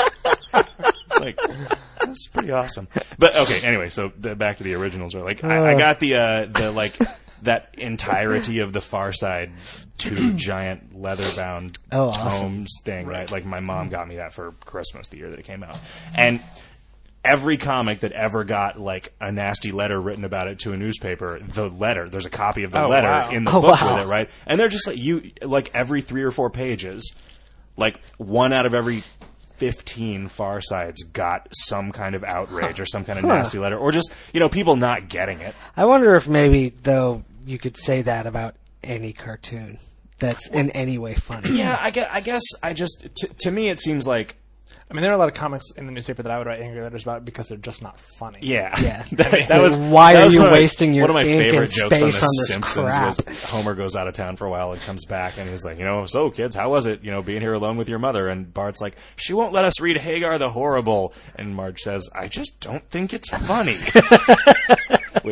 It's like that's pretty awesome. But okay, anyway, so back to the originals. Are like I got the like that entirety of the Far Side 2 giant leather-bound tomes awesome. thing, right? Like my mom got me that for Christmas the year that it came out, and every comic that ever got like a nasty letter written about it to a newspaper, there's a copy of the letter in the book with it, right? And they're just like every 3 or 4 pages, like one out of every 15 Far Sides got some kind of outrage or some kind of nasty letter, or just people not getting it. I wonder if maybe though you could say that about any cartoon that's in any way funny. Yeah, I guess I just to me it seems like. I mean, there are a lot of comics in the newspaper that I would write angry letters about because they're just not funny. Yeah. That was why are you wasting your one of my ink favorite and jokes on space The on this Simpsons crap? was Homer goes out of town for a while and comes back and he's like, "So kids, how was it, being here alone with your mother?" And Bart's like, "She won't let us read Hagar the Horrible." And Marge says, "I just don't think it's funny." Which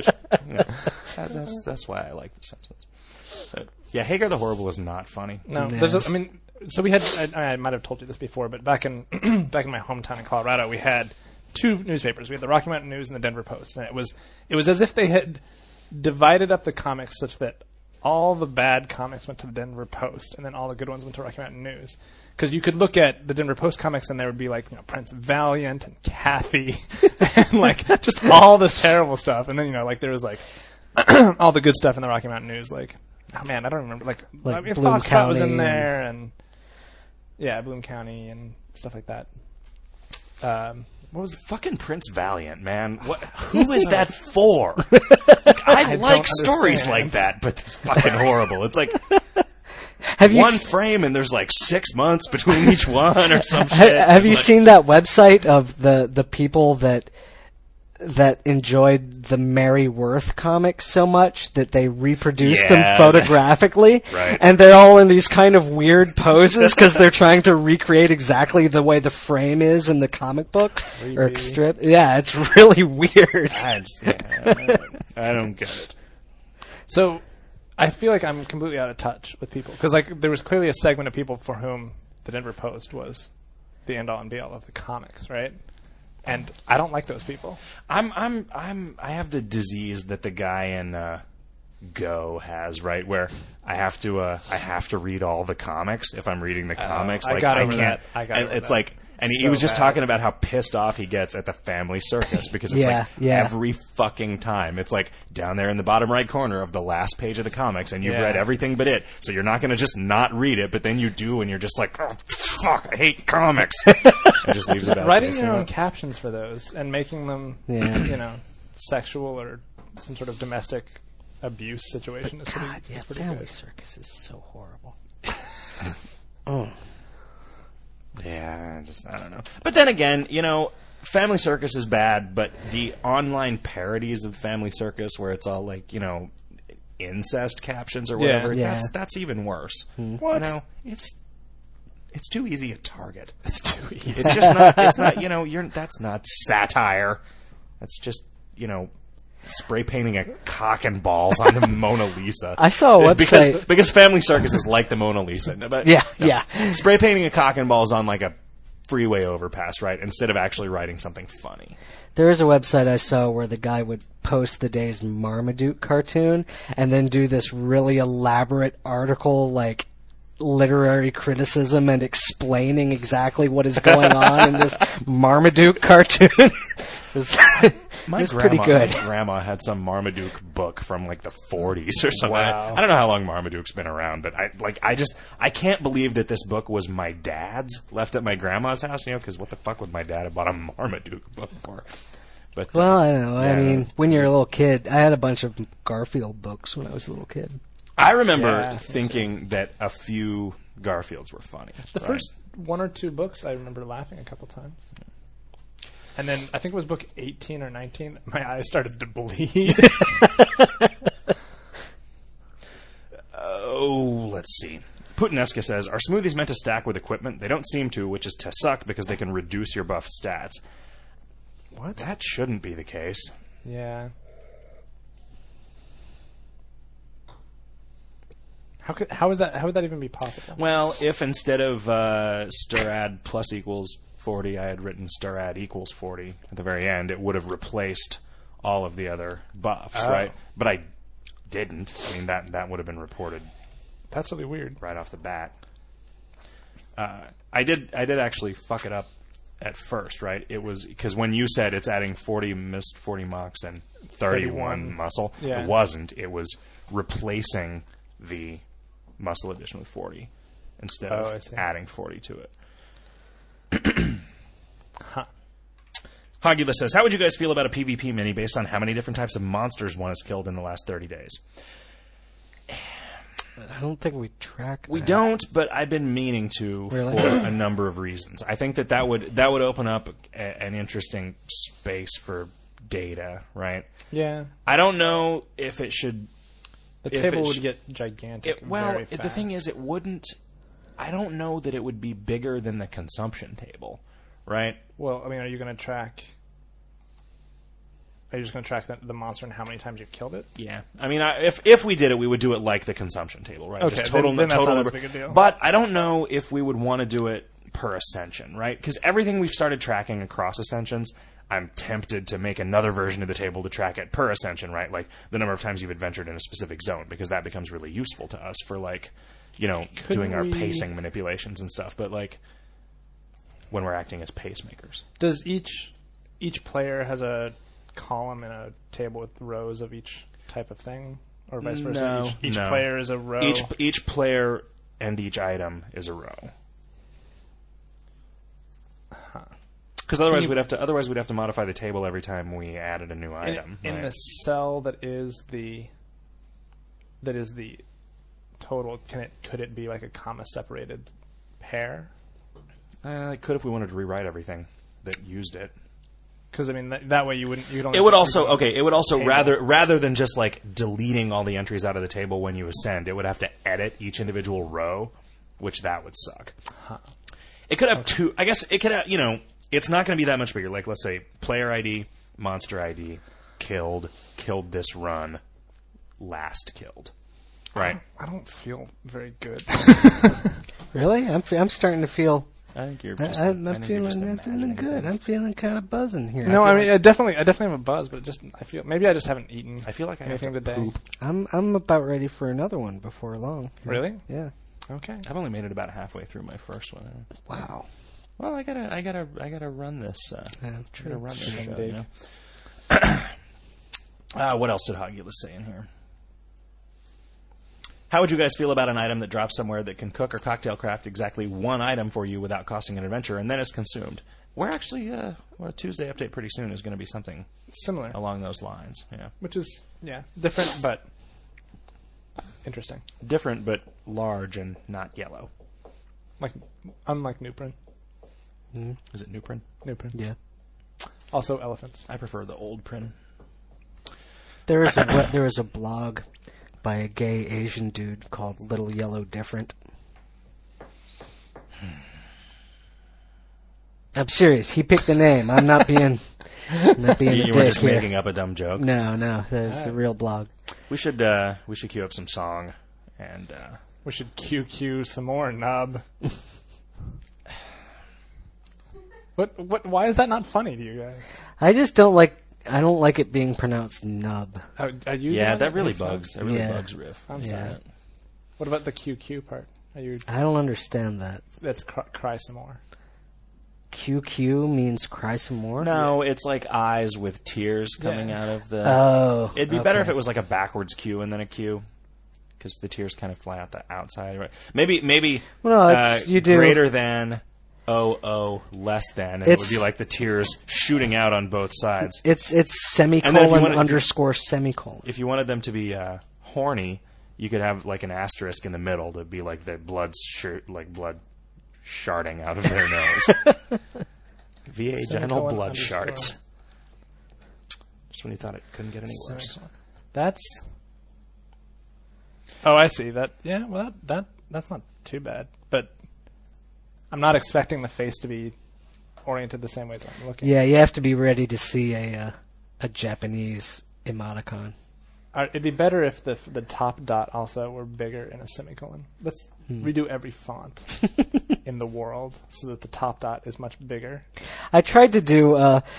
that's why I like The Simpsons. But, yeah, Hagar the Horrible is not funny. No, so we had. I might have told you this before, but back in my hometown in Colorado, we had 2 newspapers. We had the Rocky Mountain News and the Denver Post, and it was as if they had divided up the comics such that all the bad comics went to the Denver Post, and then all the good ones went to Rocky Mountain News. Because you could look at the Denver Post comics, and there would be like Prince Valiant and Kathy, and like just all this terrible stuff, and then like there was like all the good stuff in the Rocky Mountain News, like. Oh man, I don't remember. Like Bloom Foxtrot was in County there, and Bloom County and stuff like that. What was fucking Prince Valiant, man? Who is that for? I like stories like that, but it's fucking horrible. It's like one frame and there's like 6 months between each one or some shit. Have you seen that website of the people that enjoyed the Mary Worth comics so much that they reproduced them photographically, right. And they're all in these kind of weird poses because they're trying to recreate exactly the way the frame is in the comic book or strip. Yeah, it's really weird. I don't get it. So I feel like I'm completely out of touch with people because like there was clearly a segment of people for whom the Denver Post was the end all and be all of the comics, right? And I don't like those people. I have the disease that the guy in Go has, right? Where I have to read all the comics if I'm reading the comics. I got over that. It's like, and he was just talking about how pissed off he gets at the Family Circus because it's every fucking time. It's like down there in the bottom right corner of the last page of the comics, and you've read everything but it. So you're not going to just not read it, but then you do, and you're just like, oh, fuck, I hate comics. And just leaves it out. Writing your own captions for those and making them, sexual or some sort of domestic abuse situation is pretty, God, pretty Family good. Circus is so horrible. Yeah, I don't know. But then again, Family Circus is bad, but the online parodies of Family Circus where it's all like, incest captions or whatever, Yeah. that's even worse. What? You know, it's too easy to target. It's too easy. It's just not. It's not. You know, that's not satire. That's just, you know, spray painting a cock and balls on the Mona Lisa. I saw a website because Family Circus is like the Mona Lisa. But, Yeah. Spray painting a cock and balls on like a freeway overpass, right? Instead of actually writing something funny. There is a website I saw where the guy would post the day's Marmaduke cartoon and then do this really elaborate article, like literary criticism and explaining exactly what is going on in this Marmaduke cartoon. It was pretty good. My grandma had some Marmaduke book from like the 40s or something. Wow. I don't know how long Marmaduke's been around, but I can't believe that this book was my dad's, left at my grandma's house, you know, because what the fuck would my dad have bought a Marmaduke book for? But, Well, I don't know. yeah, I mean, when you're a little kid, I had a bunch of Garfield books when I was a little kid. I remember Yeah, thinking that a few Garfields were funny. The right? first one or two books, I remember laughing a couple times. And then I think it was book 18 or 19. My eyes started to bleed. Oh, let's see. Putinesca says, are smoothies meant to stack with equipment? They don't seem to, which is to suck because they can reduce your buff stats. What? That shouldn't be the case. Yeah. How would that even be possible? Well, if instead of stirad plus equals 40, I had written stirad equals 40 at the very end, it would have replaced all of the other buffs, right? But I didn't. I mean, that would have been reported That's really weird. right off the bat. I did actually fuck it up at first, right? It was because when you said it's adding 40 missed 40 mox and 31 muscle, Yeah. it wasn't. It was replacing the muscle addition with 40 instead I of see. adding 40 to it. Huh. Hogula says, how would you guys feel about a PvP mini based on how many different types of monsters one has killed in the last 30 days? I don't think we track that. We don't, but I've been meaning to Really? for a number of reasons. I think that would open up an interesting space for data, right? Yeah. I don't know if it should. The If table it would sh- get gigantic. Well, very the fast. thing is, it wouldn't. I don't know that it would be bigger than the consumption table, right? Well, I mean, are you going to track? Are you just going to track the monster and how many times you've killed it? Yeah, I mean, if we did it, we would do it like the consumption table, right? Okay, Just total, then that's total not as number. big a deal. But I don't know if we would want to do it per ascension, right? Because everything we've started tracking across ascensions, I'm tempted to make another version of the table to track it per ascension, right? Like the number of times you've adventured in a specific zone, because that becomes really useful to us for like, you know, doing our we- pacing manipulations and stuff. But like when we're acting as pacemakers. Does each player has a column and a table with rows of each type of thing, or vice versa? No, each no. player is a row. Each player and each item is a row. Because otherwise we'd have to modify the table every time we added a new item. in right? the cell that is the total. Could it be like a comma separated pair? It could if we wanted to rewrite everything that used it. Because I mean that way you wouldn't. You'd only It would also table. rather than just like deleting all the entries out of the table when you ascend, it would have to edit each individual row, which that would suck. It could have two. I guess it could have. You know, it's not going to be that much bigger. Like let's say player ID, monster ID, killed this run, last killed. Right. I don't feel very good. Really? I'm starting to feel. I think you're. I'm feeling good. I'm feeling kind of buzzing here. No, I mean I definitely have a buzz, but maybe I just haven't eaten. I feel like I have anything to today. poop. I'm about ready for another one before long. Really? Yeah. Okay. I've only made it about halfway through my first one. Wow. Well, I gotta run this. Try to run this Chicken show. dig. You know? What else did Hogula say in here? How would you guys feel about an item that drops somewhere that can cook or cocktail craft exactly one item for you without costing an adventure and then is consumed? We're actually a Tuesday update pretty soon is going to be something Similar, along those lines. Yeah, which is different but interesting. different but large and not yellow. Like unlike Nuprin. Is it Nuprin? Nuprin. Yeah. Also elephants. I prefer the old Prin. There is a blog by a gay Asian dude called Little Yellow Different. I'm serious. He picked the name. I'm not being a You dick were just here. making up a dumb joke. No. There's a real blog. We should cue up some song, and We should QQ some more, nub. What? Why is that not funny to you guys? I just don't like. I don't like it being pronounced nub. Are you? yeah, the one that really hates nub? bugs. That really Yeah. bugs Riff. I'm Yeah. sorry. What about the QQ part? Are you? I don't understand that. That's cry some more. QQ means cry some more? No, it's like eyes with tears coming Yeah. out of the. Oh. It'd be better if okay. it was like a backwards Q and then a Q, because the tears kind of fly out the outside. Right? Maybe Well, it's, you do. greater than, less than, and it would It's- be like the tears shooting out on both sides. It's And then if you semicolon wanted- underscore semicolon. If you wanted them to be horny, you could have like an asterisk in the middle to be like the blood sharding out of their nose. VA genital Semicolon blood underscore. shards. Just when you thought it couldn't get any worse. Semicolon. That's. Oh, I see that. Yeah, well, that's not too bad, but I'm not expecting the face to be oriented the same way as I'm looking. Yeah, you have to be ready to see a Japanese emoticon. It'd be better if the top dot also were bigger in a semicolon. Let's redo every font in the world so that the top dot is much bigger. I tried to do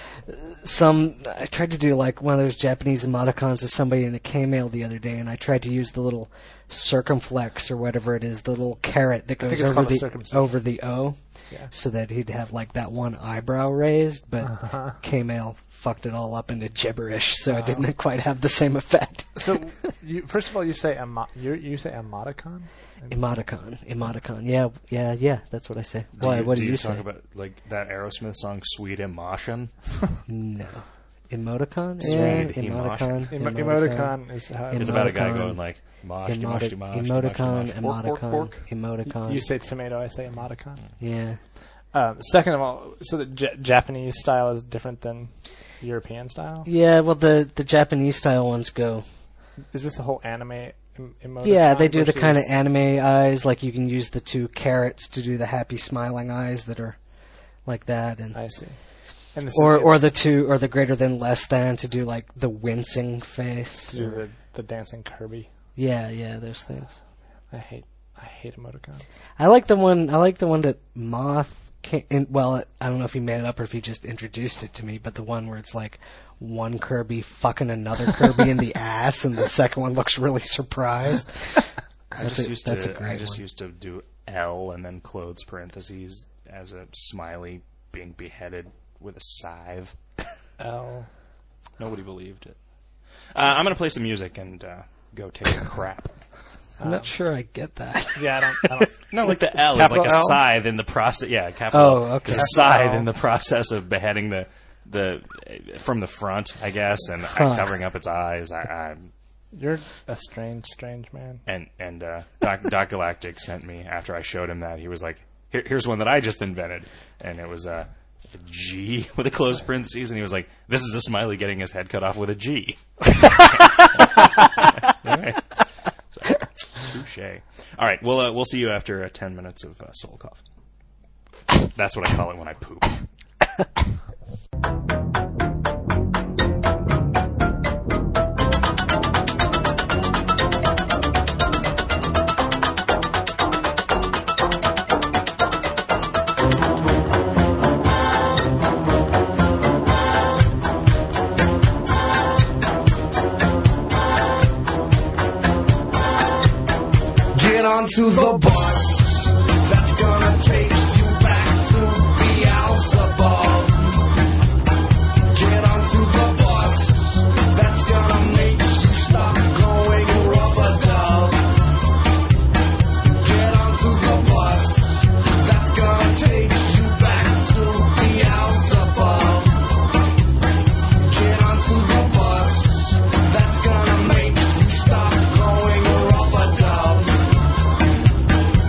like one of those Japanese emoticons to somebody in a K-mail the other day, and I tried to use the little circumflex or whatever it is, the little caret that think goes it's over called a the circumcision. O, Yeah. so that he'd have like that one eyebrow raised, but K-mail fucked it all up into gibberish, so it didn't quite have the same effect. So, first of all, you say you say emoticon. Emoticon. Yeah, that's what I say. Why? What do you say? talk about like that Aerosmith song "Sweet Emotion"? No. Emoticon? Sweet Yeah, emotion. Emoticon is how It's about a guy Emoticon. going like "Mosh, mosh, mosh, Emoticon, emoticon." emoticon. you say tomato, I say emoticon. Yeah. Second of all, so the Japanese style is different than European style. Yeah, well, the Japanese style ones go. Is this the whole anime emoticon? Yeah, they do the versus- kind of anime eyes, like you can use the two carrots to do the happy smiling eyes that are like that, and I see. And this or is, the two or the greater than less than to do like the wincing face. to do the dancing Kirby. Yeah, those things. I hate emoticons. I like the one that Moth. I don't know if he made it up or if he just introduced it to me, but the one where it's like one Kirby fucking another Kirby in the ass, and the second one looks really surprised. I That's a great one. used to do L and then clothes parentheses as a smiley being beheaded with a scythe. Oh, Nobody believed it. I'm going to play some music and go take a crap. I'm not sure I get that. yeah, I don't. No, like the L is like a Capital L? scythe in the process. Yeah, capital. Oh, L. okay. It's a scythe Capital L. in the process of beheading the from the front, I guess, and covering up its eyes. You're a strange man. And Doc Galactic sent me after I showed him that. He was like, "Here's one that I just invented," and it was a G with a closed parentheses, and he was like, "This is a smiley getting his head cut off with a G." Anyway, so, touche. All right, we'll see you after 10 minutes of soul cough. That's what I call it when I poop. Get onto the bus that's gonna take you back to Beelzebub. Get onto the bus that's gonna make you stop going rub-a-dub. Get onto the bus that's gonna take you back to Beelzebub. Get onto the bus that's gonna make you stop going rub-a-dub.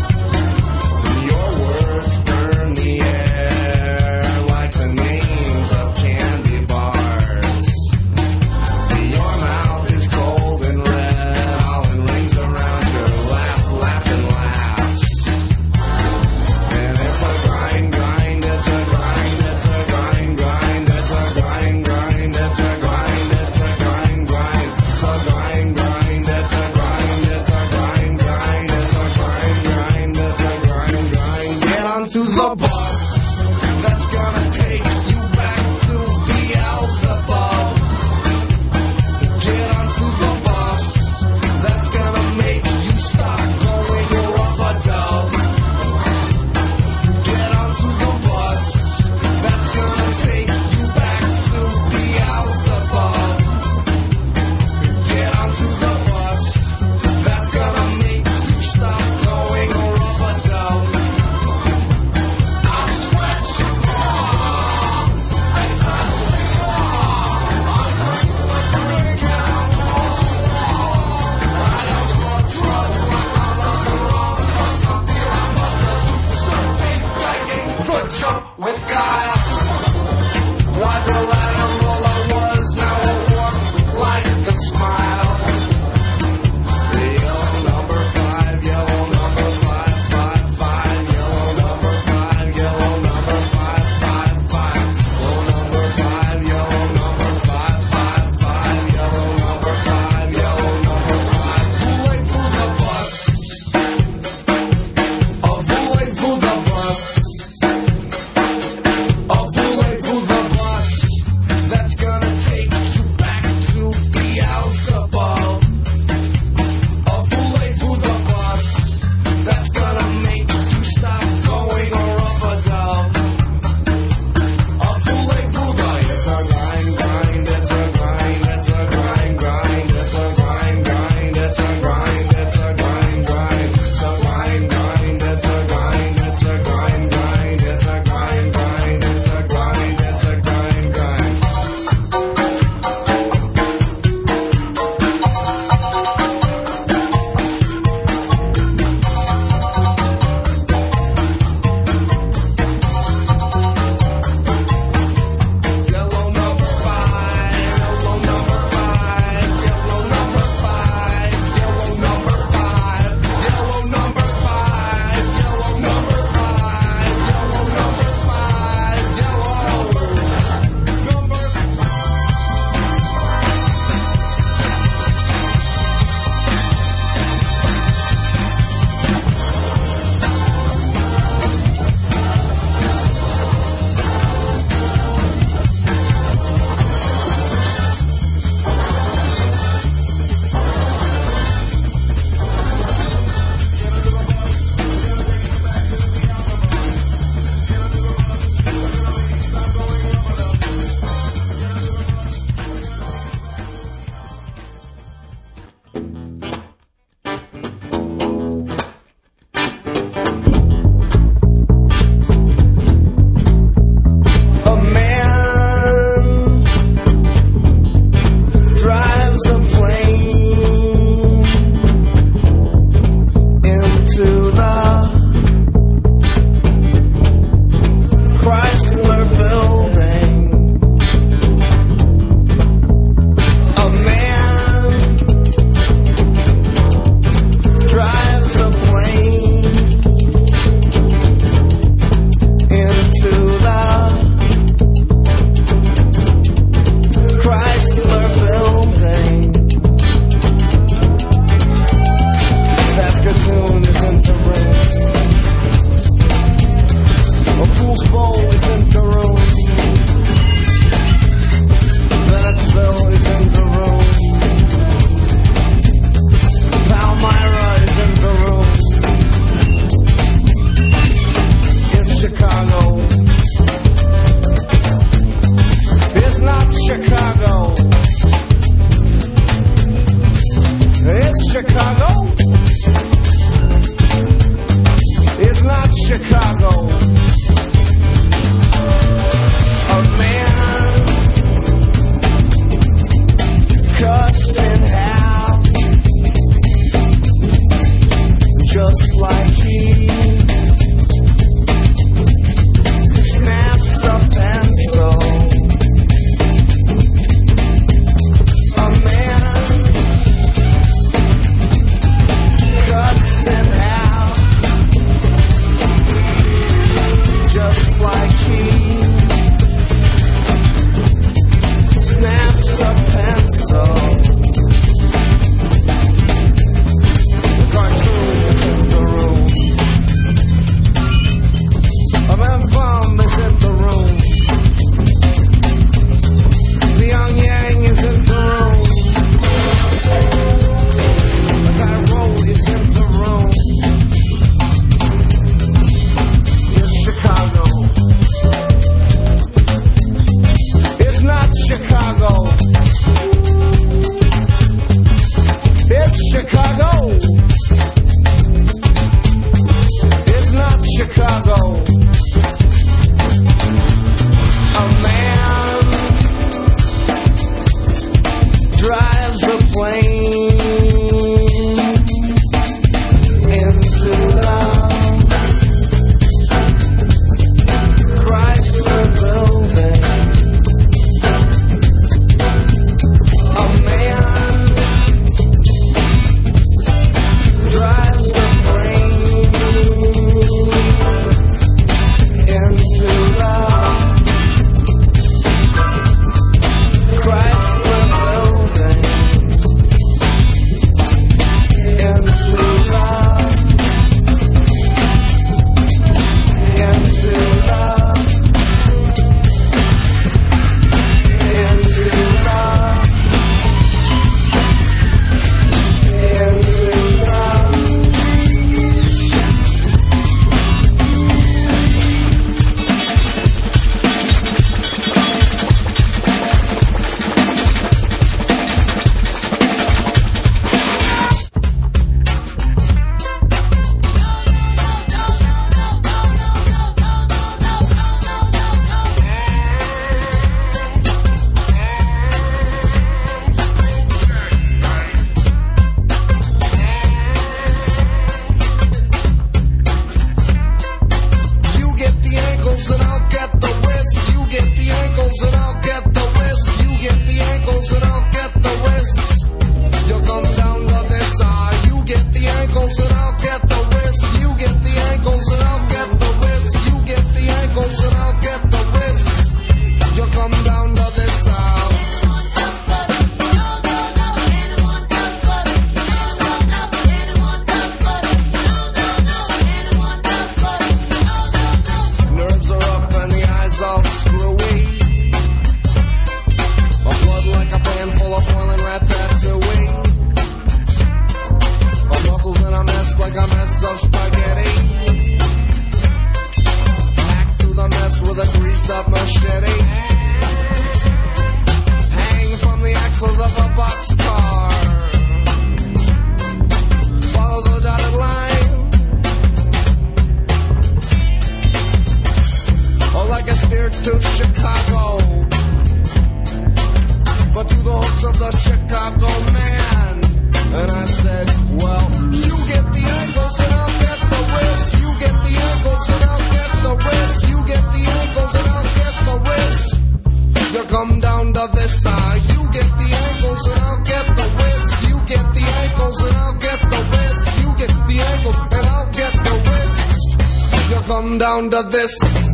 was a Chicago man. And I said, well, you get the ankles and I'll get the wrist. You get the ankles and I'll get the wrist. You get the ankles and I'll get the wrist. You come down to this side. You get the ankles and I'll get the wrist. You get the ankles and I'll get the wrist. You get the ankles and I'll get the wrist. You come down to this.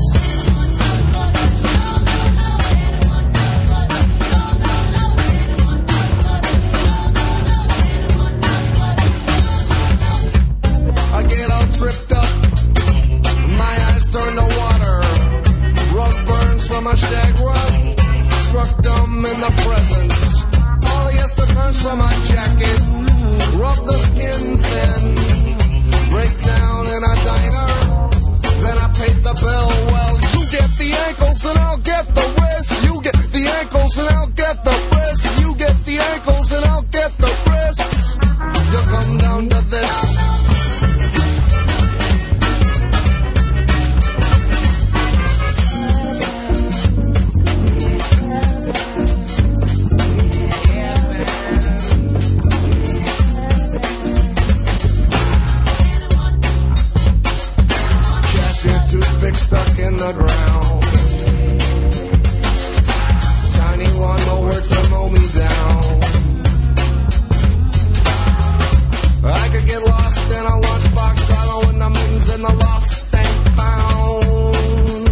I get all tripped up. My eyes turn to water. Rug burns from a shag rug. Struck dumb in the presence. Polyester burns from my jacket. Rub the skin thin. Break down in a diner. Then I paid the bill. Well, you get the ankles and I'll get the wrist. You get the ankles and I'll get the wrist. You get the ankles and I'll get the wrist. You come down to this. Stuck in the ground. Tiny lawnmower to mow me down. I could get lost in a lunchbox, following the mittens in the lost and found.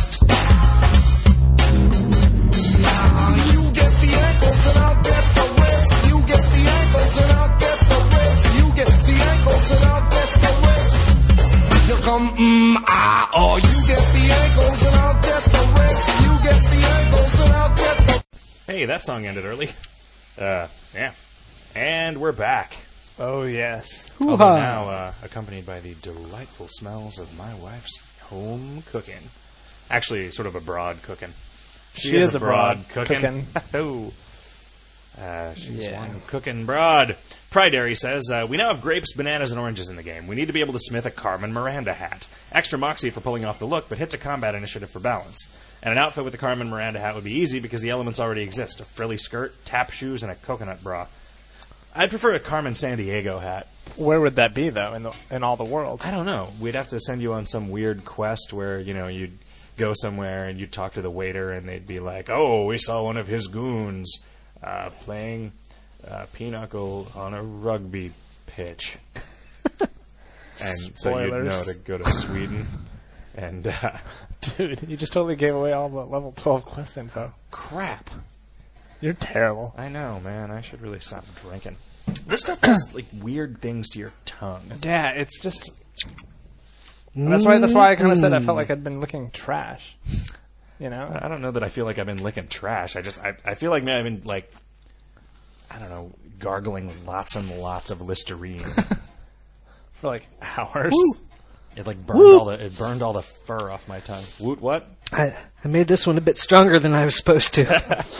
You get the ankles and I'll get the wrist. You get the ankles and I'll get the wrist. You get the ankles and I'll get the wrist. You come, oh, you get the ankles and I'll get the wrist. You get the ankles and I'll get the... Hey, that song ended early. Yeah. And we're back. Oh, yes. Although now accompanied by the delightful smells of my wife's home cooking. Actually, sort of a broad cooking. She is a broad cooking. Oh. She's Yeah. one cooking broad. Prydary says, we now have grapes, bananas, and oranges in the game. We need to be able to smith a Carmen Miranda hat. Extra moxie for pulling off the look, but hit to combat initiative for balance. And an outfit with the Carmen Miranda hat would be easy because the elements already exist. A frilly skirt, tap shoes, and a coconut bra. I'd prefer a Carmen Sandiego hat. Where would that be, though, in all the world? I don't know. We'd have to send you on some weird quest where, you'd go somewhere and you'd talk to the waiter and they'd be like, oh, we saw one of his goons playing pinochle on a rugby pitch. And so you'd know Spoilers. to go to Sweden. And, Dude, you just totally gave away all the level 12 quest info. crap. You're terrible. I know, man. I should really stop drinking. This stuff does, weird things to your tongue. Yeah, it's just... That's why I kind of said I felt like I'd been licking trash. You know? I don't know that I feel like I've been licking trash. I feel like maybe I've been, I don't know, gargling lots and lots of Listerine. For, hours. It burned all the fur off my tongue. Woot what? I made this one a bit stronger than I was supposed to.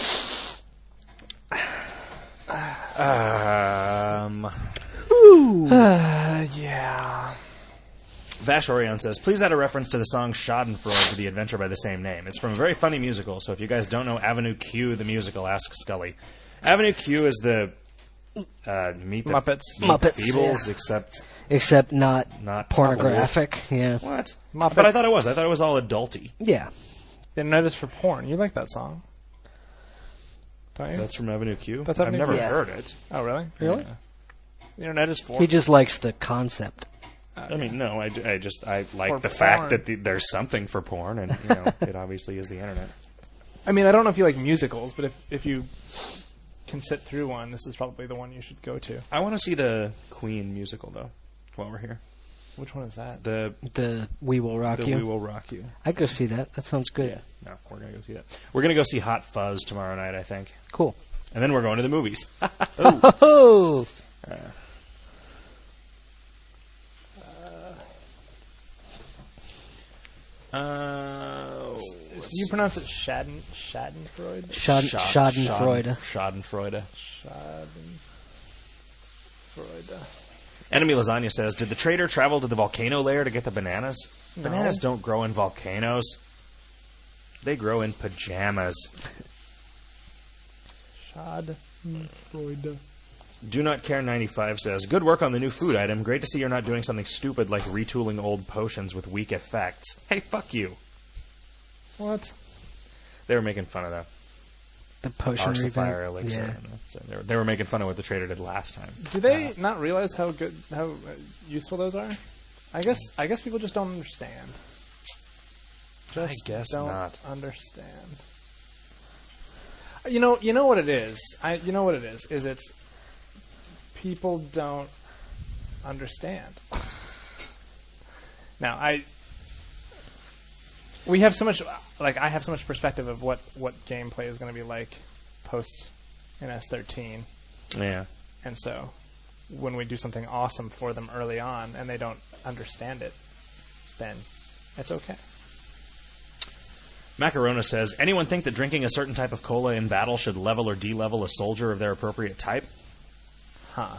Yeah. Vash Orion says, please add a reference to the song Schadenfreude to the adventure by the same name. It's from a very funny musical, so if you guys don't know Avenue Q, the musical, ask Scully. Avenue Q is the Meet the Muppets. Feebles, Except not not pornographic. Yeah. What? Muppets. But I thought it was. I thought it was all adulty. Yeah. The Night is for Porn. You like that song. Don't you? That's from Avenue Q? That's I've Avenue never Q. Yeah. heard it. Oh, really? Really? The Internet is for... He just likes the concept. I mean, no, I like For the fact porn. that there's something for porn, and it obviously is the internet. I mean, I don't know if you like musicals, but if you can sit through one, this is probably the one you should go to. I want to see the Queen musical, though, while we're here. Which one is that? The We Will Rock The You. We Will Rock You. I'd go see that. That sounds good. Yeah, no, we're going to go see that. We're going to go see Hot Fuzz tomorrow night, I think. Cool. And then we're going to the movies. Oh! Do you pronounce it Schadenfreude? Schadenfreude. Schadenfreude. Schadenfreude. Enemy Lasagna says, did the trader travel to the volcano lair to get the bananas? No. Bananas don't grow in volcanoes. They grow in pajamas. Do Not Care 95 says, good work on the new food item. Great to see you're not doing something stupid like retooling old potions with weak effects. Hey, fuck you. What? They were making fun of that. The potion Arsifier revamp. elixir. Yeah. So they were making fun of what the trader did last time. Do they not realize how useful those are? I guess people just don't understand. I guess don't not. understand. You know what it is. You know what it is. Is it's people don't understand. Now we have so much. Like I have so much perspective of what gameplay is going to be like post NS13. Yeah. And so, when we do something awesome for them early on and they don't understand it, then it's okay. Macarona says, anyone think that drinking a certain type of cola in battle should level or de-level a soldier of their appropriate type? Huh.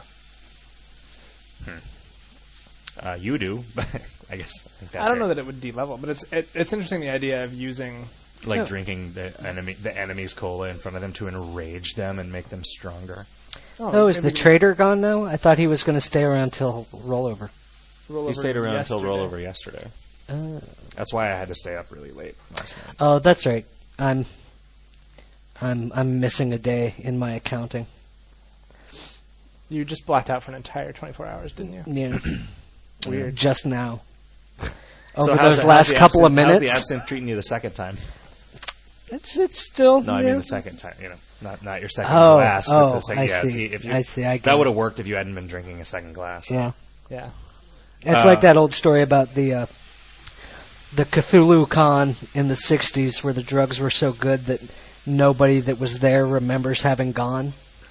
You do, but I guess I think that's I don't know that it would de-level, but it's interesting the idea of using... Like drinking the enemy's cola in front of them to enrage them and make them stronger. Oh, is the trader gone now? I thought he was going to stay around till rollover. He stayed around until rollover yesterday. That's why I had to stay up really late last night. Oh, that's right. I'm missing a day in my accounting. You just blacked out for an entire 24 hours, didn't you? Yeah. Weird. Just now. So Over how's those the- last how's the couple of absinthe- minutes. How's the absinthe treating you the second time? It's still. No, I yeah. mean the second time. Not your second Oh, glass. oh, but the second, I yeah, see. If you, I see. I get that would it. have worked if you hadn't been drinking a second glass. Yeah. Yeah. It's like that old story about the Cthulhu Con in the 60s where the drugs were so good that nobody that was there remembers having gone.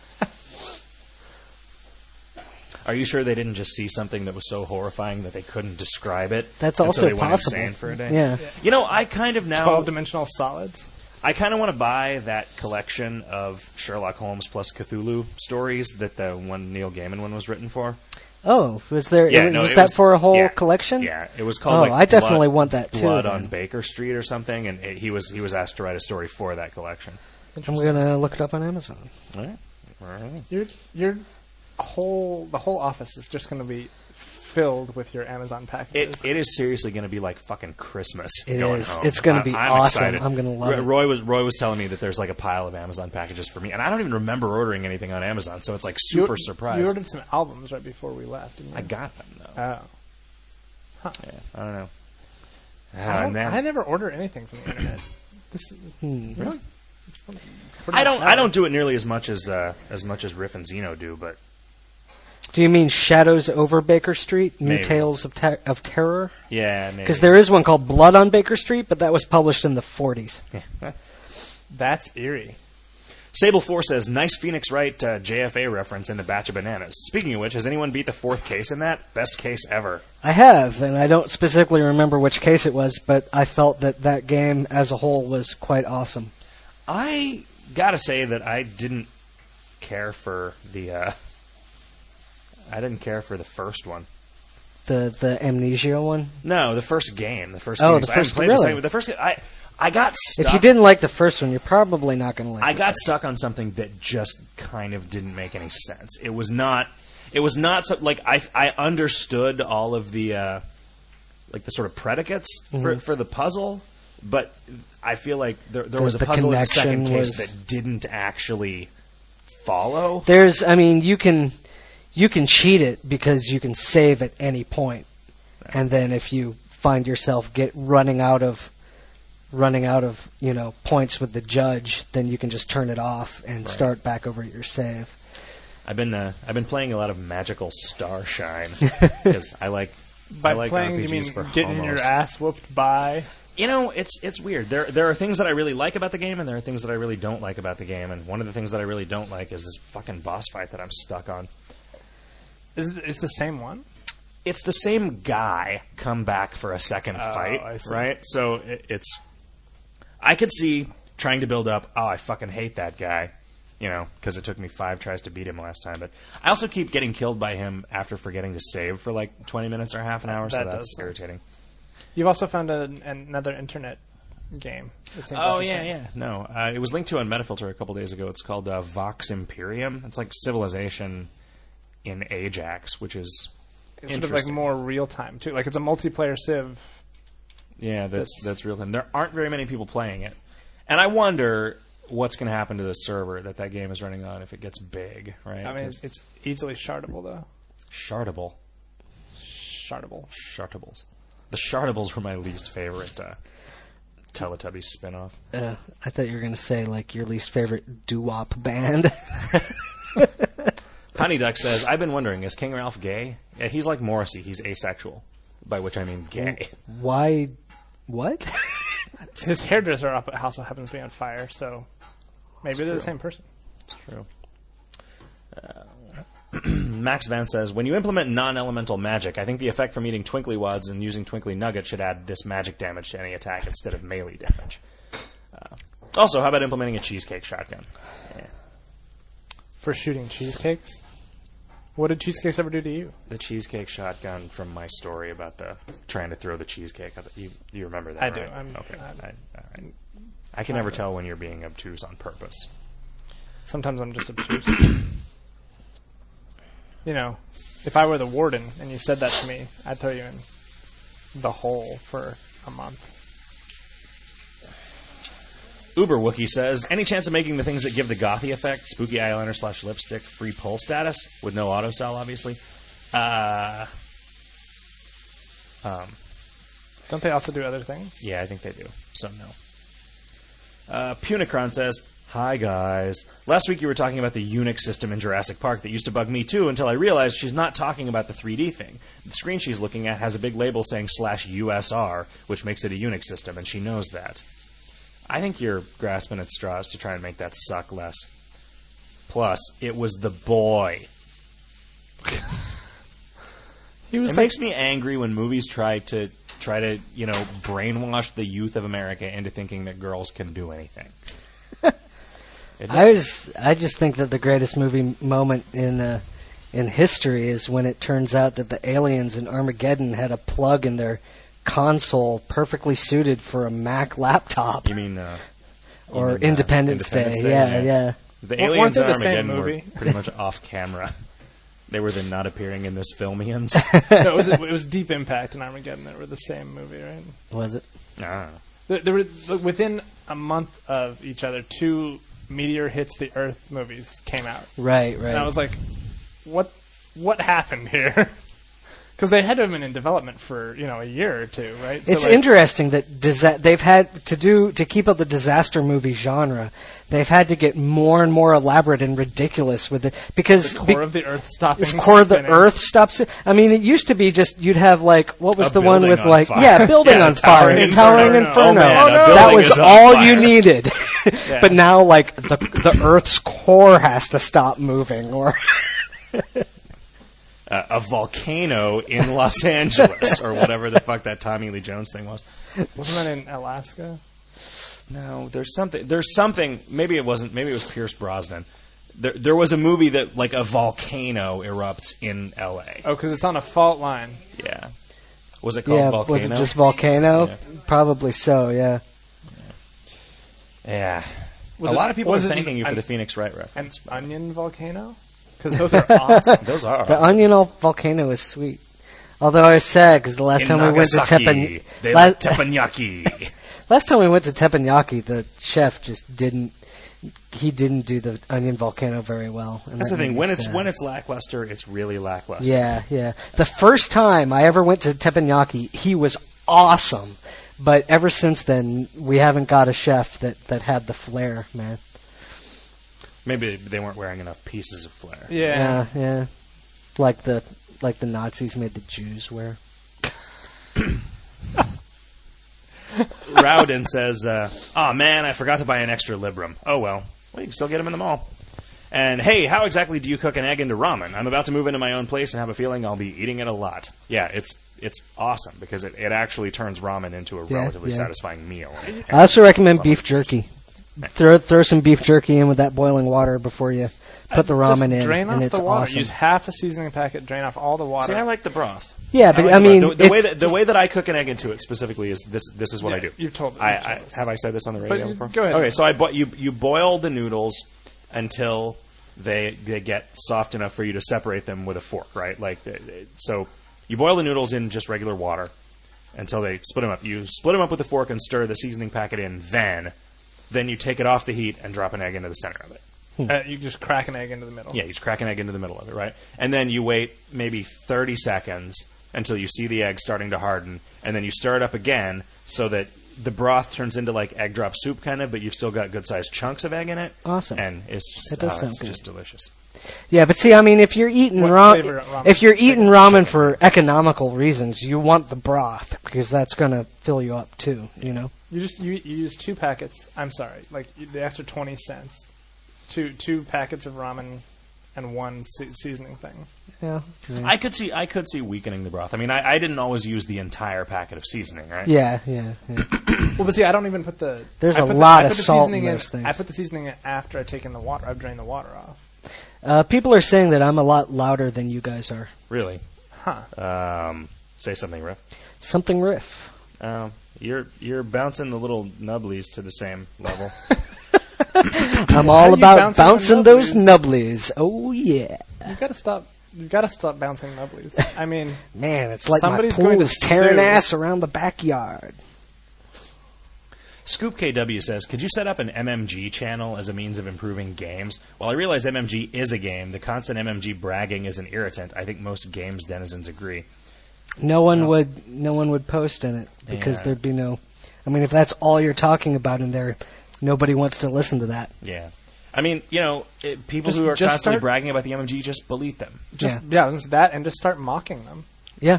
Are you sure they didn't just see something that was so horrifying that they couldn't describe it? That's and also so they went possible. insane for a day? Yeah. You know, I kind of now... 12-dimensional solids. I kind of want to buy that collection of Sherlock Holmes plus Cthulhu stories that the one Neil Gaiman one was written for. Oh, was there? Yeah, was no, it that was- for a whole yeah, collection? Yeah, it was called. Oh, I definitely want that too, Blood then. on Baker Street or something, and he was asked to write a story for that collection. I'm gonna look it up on Amazon. All right. The whole office is just going to be filled with your Amazon packages. It is seriously going to be like fucking Christmas. It going is. home. It's gonna be I'm awesome. excited. I'm gonna love it. Roy was telling me that there's like a pile of Amazon packages for me, and I don't even remember ordering anything on Amazon, so it's like super surprised. You ordered some albums right before we left, didn't you? I got them though. Oh. Yeah, I don't know. I never order anything from the internet. Really? I don't do it nearly as much as Riff and Zeno do, but Do you mean Shadows Over Baker Street? New Maybe. Tales of Terror? yeah, maybe. Because there is one called Blood on Baker Street, but that was published in the 40s. That's eerie. Sable 4 says, nice Phoenix Wright JFA reference in the Batch of Bananas. Speaking of which, has anyone beat the fourth case in that? Best case ever. I have, and I don't specifically remember which case it was, but I felt that game as a whole was quite awesome. I gotta say that I didn't care for the first one. The Amnesia one? No, the first game. The first Oh, Phoenix. the I haven't first- played really? the second. The first. I got stuck. If you didn't like the first one, you're probably not going to like I the got second. stuck on something that just kind of didn't make any sense. It was not so, like I understood all of the like the sort of predicates for the puzzle, but I feel like there was a the puzzle in the second connection case was- that didn't actually follow. You can cheat it because you can save at any point, and then if you find yourself running out of points with the judge, then you can just turn it off and start back over at your save. I've been playing a lot of Magical Starshine because I like Playing, RPGs you mean for getting homos. your ass whooped by? You know, it's weird. There are things that I really like about the game, and there are things that I really don't like about the game. And one of the things that I really don't like is this fucking boss fight that I'm stuck on. Is it the same one? It's the same guy come back for a second fight, I see. right? So it's. I could see trying to build up. Oh, I fucking hate that guy, because it took me 5 tries to beat him last time. But I also keep getting killed by him after forgetting to save for like 20 minutes or half an hour. So That that's does. irritating. You've also found another internet game. It seems Oh, interesting. yeah. No, it was linked to on Metafilter a couple days ago. It's called Vox Imperium. It's like Civilization in Ajax, which is It's sort of like interesting. more real time too. Like it's a multiplayer Civ. Yeah, that's real time. There aren't very many people playing it. And I wonder what's going to happen to the server that game is running on if it gets big, right? I mean, 'Cause it's easily shardable though. Shardable. Shardable. Shartables. The Shartables were my least favorite Teletubbies spinoff. I thought you were going to say, like, your least favorite doo-wop band. Honey Duck says, I've been wondering, is King Ralph gay? Yeah, he's like Morrissey. He's asexual, by which I mean gay. Why? What? His hairdresser also happens to be on fire, so maybe they're true. the same person. It's true. Max Van says, when you implement non-elemental magic, I think the effect from eating Twinkly Wads and using Twinkly Nugget should add this magic damage to any attack instead of melee damage. Also, how about implementing a cheesecake shotgun? Yeah. For shooting cheesecakes? What did cheesecakes ever do to you? The cheesecake shotgun from my story about the trying to throw the cheesecake. You remember that, I right? do. Okay. All right. I can never tell when you're being obtuse on purpose. Sometimes I'm just obtuse. You know, if I were the warden and you said that to me, I'd throw you in the hole for a month. Uber Wookie says, any chance of making the things that give the gothy effect, spooky eyeliner / lipstick, free pull status, with no auto style, obviously? Don't they also do other things? Yeah, I think they do. So no. Punicron says, hi guys. Last week you were talking about the Unix system in Jurassic Park that used to bug me too until I realized she's not talking about the 3D thing. The screen she's looking at has a big label saying /USR, which makes it a Unix system, and she knows that. I think you're grasping at straws to try and make that suck less. Plus, it was the boy. He was It makes me angry when movies try to brainwash the youth of America into thinking that girls can do anything. I just think that the greatest movie moment in history is when it turns out that the aliens in Armageddon had a plug in their console perfectly suited for a Mac laptop. You mean or Independence Day. Yeah. The Weren't aliens they in the same Armageddon were movie? pretty much off camera. They were the not appearing in this filmians. No, it was Deep Impact and Armageddon that were the same movie, right? Was it? Ah. There were within a month of each other, 2 Meteor Hits the Earth movies came out, Right. and I was like, "What happened here?" Because they had to have been in development for a year or two, right? It's interesting that they've had to keep up the disaster movie genre. They've had to get more and more elaborate and ridiculous with it because the core of the Earth stopping. It's core of the spinning. Earth stops. I mean, it used to be just you'd have like what was A the one building with on like fire. building Yeah, on fire, Towering Towering Inferno. Inferno. Oh, man, a that building was is on all fire. you needed. Yeah. But now like the Earth's core has to stop moving, or A volcano in Los Angeles, or whatever the fuck that Tommy Lee Jones thing was. Wasn't that in Alaska? No, there's something. Maybe it wasn't. Maybe it was Pierce Brosnan. There was a movie that like a volcano erupts in L.A. Oh, because it's on a fault line. Yeah. Was it called Volcano? was it just Volcano? Yeah. Probably so. Yeah. Yeah. Was a it- lot of people are was it thanking you for an- the Phoenix Wright An reference. onion volcano? Because those are awesome. Those are The awesome. onion volcano is sweet. Although I was sad because the last In time we went to Nagasaki, they like teppanyaki. Last time we went to teppanyaki, the chef just didn't do the onion volcano very well. And That's that the thing. made When me it's sad. lackluster, it's really lackluster. Yeah. The first time I ever went to teppanyaki, he was awesome. But ever since then, we haven't got a chef that had the flair, man. Maybe they weren't wearing enough pieces of flair. Yeah. Like the Nazis made the Jews wear. Rowden says, "Oh man, I forgot to buy an extra Librum. Oh well, you can still get them in the mall." And hey, how exactly do you cook an egg into ramen? I'm about to move into my own place and have a feeling I'll be eating it a lot. Yeah, it's awesome because it actually turns ramen into a relatively satisfying meal. I also recommend beef jerky. Throw some beef jerky in with that boiling water before you put the ramen Just in, drain and off it's the water. awesome. Use half a seasoning packet. Drain off all the water. See, I like the broth. Yeah, but I mean, the way that I cook an egg into it specifically is this. This is what I do. You've told I us. have I said this on the radio before? Go ahead. Okay, so you boil the noodles until they get soft enough for you to separate them with a fork, right? So you boil the noodles in just regular water until they split them up. You split them up with a fork and stir the seasoning packet in. Then you take it off the heat and drop an egg into the center of it. You just crack an egg into the middle. Yeah, you just crack an egg into the middle of it, right? And then you wait maybe 30 seconds until you see the egg starting to harden, and then you stir it up again so that the broth turns into like egg drop soup kind of, but you've still got good-sized chunks of egg in it. Awesome. And it's That does sound it's good. just delicious. Yeah, but see, I mean, if you're eating What flavor ramen? if you're eating ramen for economical reasons, you want the broth because that's going to fill you up too. You know. You use 2 packets. I'm sorry, like the extra 20 cents. Two packets of ramen and 1 seasoning thing. Yeah. I could see weakening the broth. I mean, I didn't always use the entire packet of seasoning, right? Yeah. Well, but see, I don't even put the. There's I a put lot I of put the salt seasoning in those things. I put the seasoning in after I've taken the water. I've drained the water off. People are saying that I'm a lot louder than you guys are. Really? Huh. Say something, Riff. Something riff. You're bouncing the little nubblies to the same level. I'm Why are all you about bouncing bouncing the those nubblies. Oh yeah. You've got to stop bouncing nubblies. I mean, Man, it's like Somebody's my going pool to is tearing sue. ass around the backyard. Scoop KW says, could you set up an MMG channel as a means of improving games? While I realize MMG is a game, the constant MMG bragging is an irritant. I think most games denizens agree. No one would post in it because Yeah. there'd be no. I mean, if that's all you're talking about in there, nobody wants to listen to that. Yeah. I mean, people Just- who are just constantly start- bragging about the MMG, just delete them. just that, and just start mocking them. Yeah.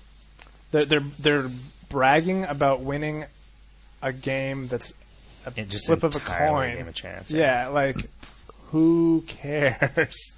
They're bragging about winning a game that's a It just flip of a entirely coin. gave 'em a chance. Yeah, like who cares?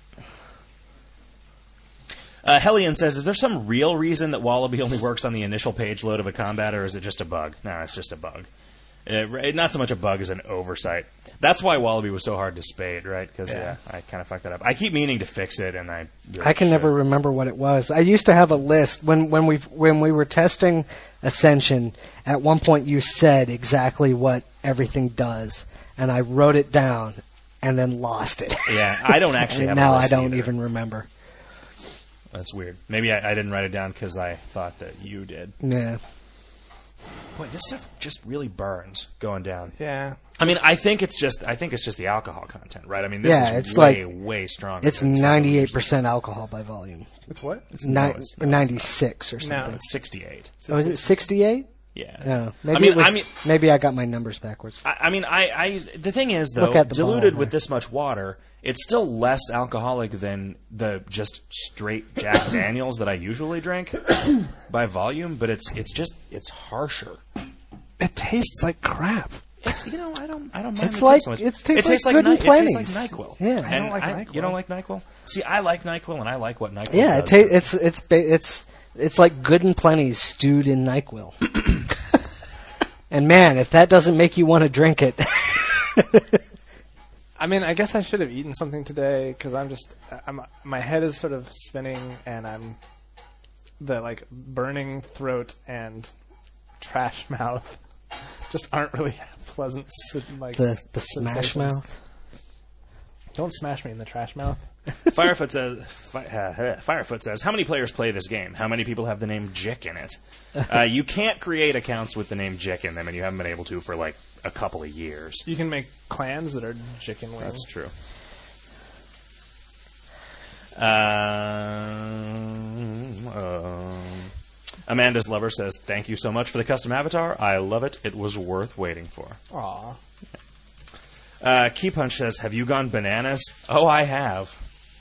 Hellion says, is there some real reason that Wallaby only works on the initial page load of a combat, or is it just a bug? No, it's just a bug. Not so much a bug as an oversight. That's why Wallaby was so hard to spade, right? Because I kind of fucked that up. I keep meaning to fix it, and I really I can should. never remember what it was. I used to have a list when we were testing Ascension. At one point, you said exactly what everything does, and I wrote it down and then lost it. Yeah, I don't actually and have now a I list don't either. even remember. That's weird. Maybe I didn't write it down because I thought that you did. Yeah. Boy, this stuff just really burns going down. Yeah, I mean, I think it's just the alcohol content, right? I mean, this Yeah, is it's way stronger. It's than stuff we usually 98% alcohol by volume. it's what? It's 96 or something. No. It's 68. Oh, is it 68? Yeah. No, maybe I mean, maybe I got my numbers backwards. I the thing is though, Look at the diluted bottle with there. this much water, it's still less alcoholic than the just straight Jack Daniels that I usually drink by volume. But it's harsher. It tastes like crap. It's I don't mind It's it like- taste so much. it tastes tastes like like Good and It tastes like Plenty's. NyQuil. Yeah. I don't like And NyQuil. You don't like NyQuil? See, I like NyQuil, and I like what NyQuil Yeah, does. it's like Good and Plenty stewed in NyQuil. And man, if that doesn't make you want to drink it, I mean, I guess I should have eaten something today because my head is sort of spinning and I'm the like burning throat and trash mouth just aren't really pleasant. the smash sensations. mouth. Don't smash me in the trash mouth. Firefoot says, how many players play this game? How many people have the name Jick in it? You can't create accounts with the name Jick in them, and you haven't been able to for like a couple of years. You can make clans that are chicken wings. That's true. Amanda's lover says, thank you so much for the custom avatar. I love it. It was worth waiting for. Aw. Key Punch says, have you gone bananas? Oh, I have.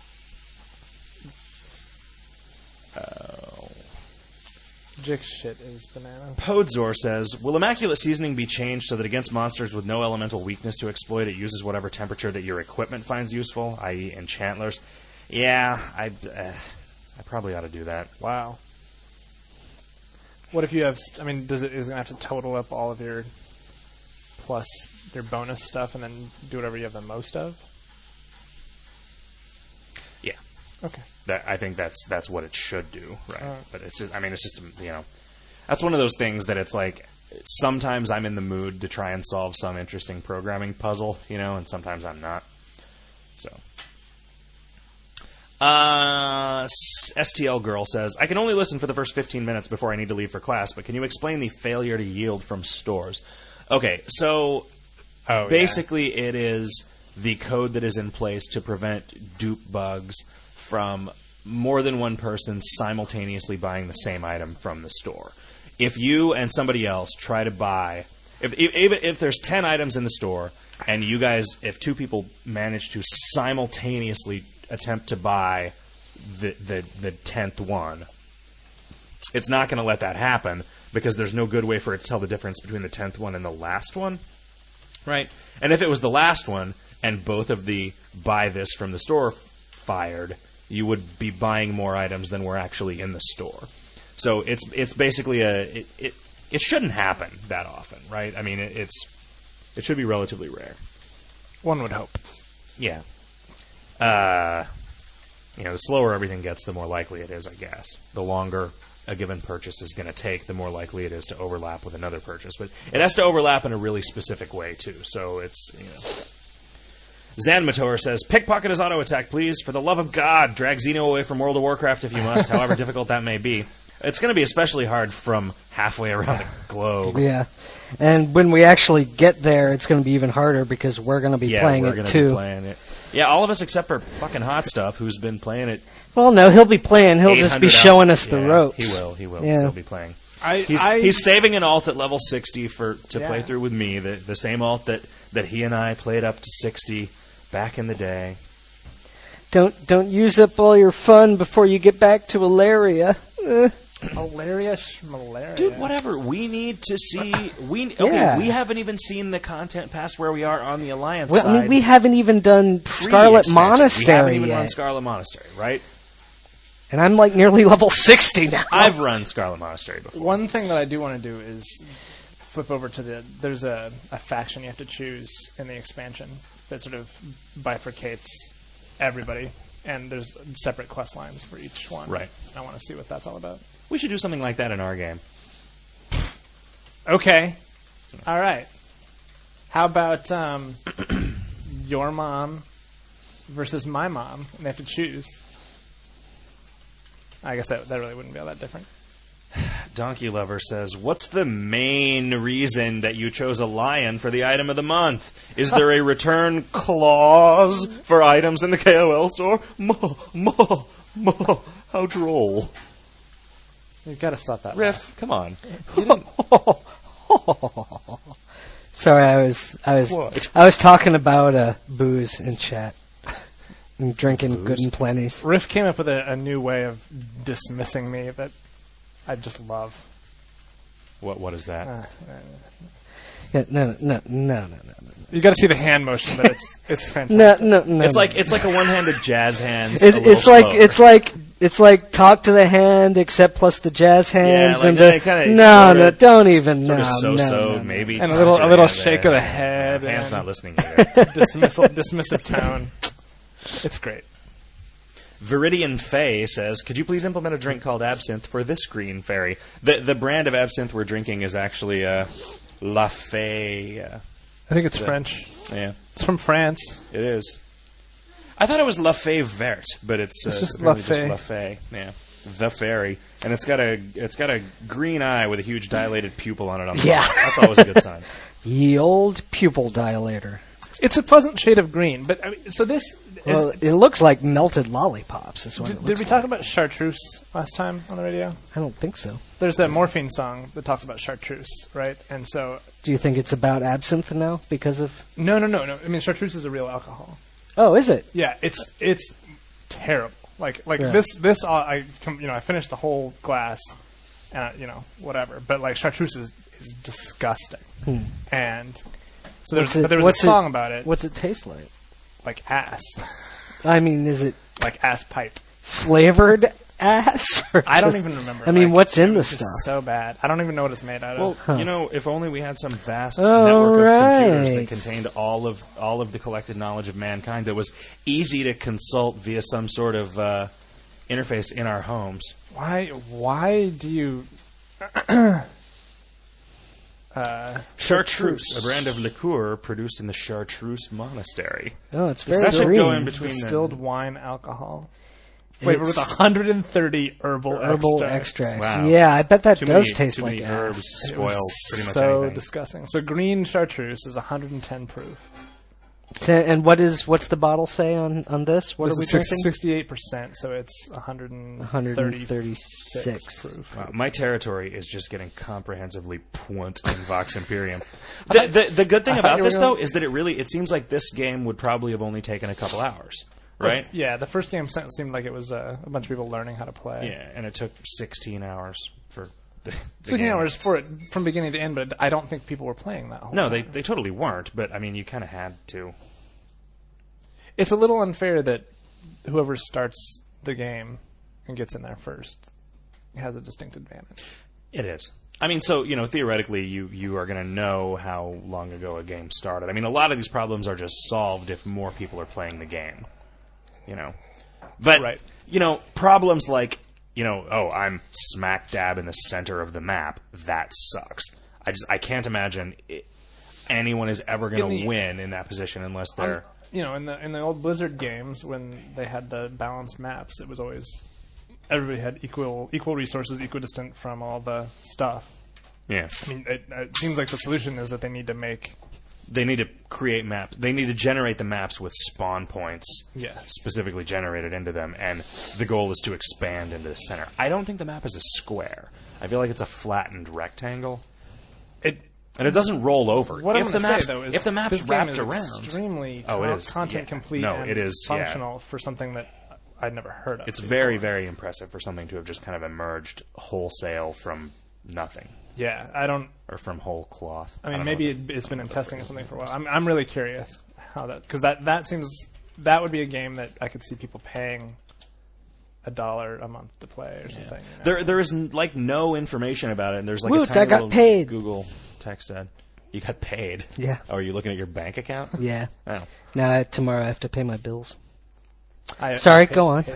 Jick's shit is banana. Podzor says, will Immaculate Seasoning be changed so that against monsters with no elemental weakness to exploit, it uses whatever temperature that your equipment finds useful, i.e. enchantlers? Yeah, I probably ought to do that. Wow. What if you have? I mean, is it going to have to total up all of your plus your bonus stuff and then do whatever you have the most of? Yeah. Okay. I think that's what it should do, right? But it's just, that's one of those things that it's like sometimes I'm in the mood to try and solve some interesting programming puzzle, and sometimes I'm not. So. STL Girl says, I can only listen for the first 15 minutes before I need to leave for class, but can you explain the failure to yield from stores? Okay, so basically it is the code that is in place to prevent dupe bugs from more than one person simultaneously buying the same item from the store. If you and somebody else try to buy, if there's 10 items in the store, and you guys, if two people manage to simultaneously attempt to buy the 10th one, it's not going to let that happen because there's no good way for it to tell the difference between the 10th one and the last one, right? And if it was the last one and both of the buy this from the store fired, you would be buying more items than were actually in the store. So it's basically it shouldn't happen that often, right? I mean, it should be relatively rare. One would hope. Yeah. The slower everything gets, the more likely it is, I guess. The longer a given purchase is going to take, the more likely it is to overlap with another purchase. But it has to overlap in a really specific way, too. So it's, Zanmator says, pickpocket his auto attack, please. For the love of God, drag Xeno away from World of Warcraft if you must, however difficult that may be. It's going to be especially hard from halfway around the globe. Yeah. And when we actually get there, it's going to be even harder because we're going to be playing it, too. Be playing it. Yeah, all of us except for fucking Hot Stuff, who's been playing it. Well, no, he'll be playing. He'll just be showing us the ropes. He will Yeah. still be playing. He's saving an alt at level 60 to play through with me, the same alt that he and I played up to 60 back in the day. Don't use up all your fun before you get back to Ilaria. Malaria schmalaria. Dude, whatever. We need to see. We haven't even seen the content past where we are on the Alliance side. I mean, we haven't even done Scarlet Monastery We haven't even yet. run Scarlet Monastery, right? And I'm like nearly level 60 now. I've run Scarlet Monastery before. One thing that I do want to do is flip over to there's a faction you have to choose in the expansion that sort of bifurcates everybody, and there's separate quest lines for each one. Right. I want to see what that's all about. We should do something like that in our game. Okay. All right. How about your mom versus my mom, and they have to choose? I guess that really wouldn't be all that different. Donkey Lover says, what's the main reason that you chose a lion for the item of the month? Is there a return clause for items in the KOL store? How droll. You've got to stop that. Riff, come on. Sorry, I was talking about booze in chat. And drinking good and plenties. Riff came up with a new way of dismissing me that I just love. What is that? Yeah, no. You got to see the hand motion, but it's fantastic. No. It's like a one-handed jazz hands. It's like talk to the hand, except plus the jazz hands like and the don't even so maybe and a little shake of the head. Hand's and not listening either. dismissive tone. It's great. Viridian Faye says, could you please implement a drink called absinthe for this green fairy? The brand of absinthe we're drinking is actually La Fée. I think it's French. Yeah. It's from France. It is. I thought it was La Fée Verte, but it's just La just La Fée. Yeah. The fairy. And it's got a green eye with a huge dilated pupil on it. That's always a good sign. Ye old pupil dilator. It's a pleasant shade of green, but I mean, so this. Well, it looks like melted lollipops. Is what it looks did we talk about chartreuse last time on the radio? I don't think so. There's a Morphine song that talks about chartreuse, right? And so. Do you think it's about absinthe now because of? No. I mean, chartreuse is a real alcohol. Oh, is it? Yeah, it's terrible. Like yeah. this. I finished the whole glass, and whatever. But like chartreuse is disgusting, and. So there was a song about it. What's it taste like? Like ass. I mean, is it like ass pipe? Flavored ass? I don't even remember. I mean, what's in the stuff? So bad. I don't even know what it's made out of. Well, if only we had some vast network of computers that contained all of the collected knowledge of mankind that was easy to consult via some sort of interface in our homes. Why do you... Chartreuse, a brand of liqueur produced in the Chartreuse Monastery. Oh, it's very That should green. go in between Distilled the... wine alcohol. Flavored with It's 130 herbal extracts. Wow. Yeah, I bet that Too does many, taste too like many ass. herbs spoil pretty much so anything. disgusting. So green chartreuse is 110 proof. And what's the bottle say on this? What This are we is drinking? 68%, so it's 136 proof. Wow, my territory is just getting comprehensively point in Vox Imperium. The good thing I thought about you were this, gonna- though, is that it seems like this game would probably have only taken a couple hours, right? Yeah, the first game seemed like it was a bunch of people learning how to play. Yeah, and it took 16 hours for the 16 game. hours for it from beginning to end, but I don't think people were playing that whole No, time. they totally weren't, but, I mean, you kind of had to. It's a little unfair that whoever starts the game and gets in there first has a distinct advantage. It is. I mean, so, theoretically, you are going to know how long ago a game started. I mean, a lot of these problems are just solved if more people are playing the game, But, Right. problems like, I'm smack dab in the center of the map, that sucks. I can't imagine anyone is ever going to win in that position unless they're... In the old Blizzard games, when they had the balanced maps, it was always everybody had equal resources, equidistant from all the stuff. Yeah. I mean, it seems like the solution is that they need to make They need to create maps. They need to generate the maps with spawn points specifically generated into them, and the goal is to expand into the center. I don't think the map is a square. I feel like it's a flattened rectangle. And it doesn't roll over. What if I'm the going to map's, say, though, is if the map's this game wrapped is around, extremely it is. content Yeah. complete No, and it is, functional for something that I'd never heard of. it's before. very, very impressive for something to have just kind of emerged wholesale from nothing, Yeah, I don't. or from whole cloth. I mean, don't know maybe what it's been in testing or something for a while. I'm really curious how because that seems that would be a game that I could see people paying $1 a month to play or something. There is no information about it, and there's Woot, a tiny I got little paid. Google text ad. You got paid? Yeah. Oh, are you looking at your bank account? Yeah. Oh. Now tomorrow I have to pay my bills. Sorry, go on.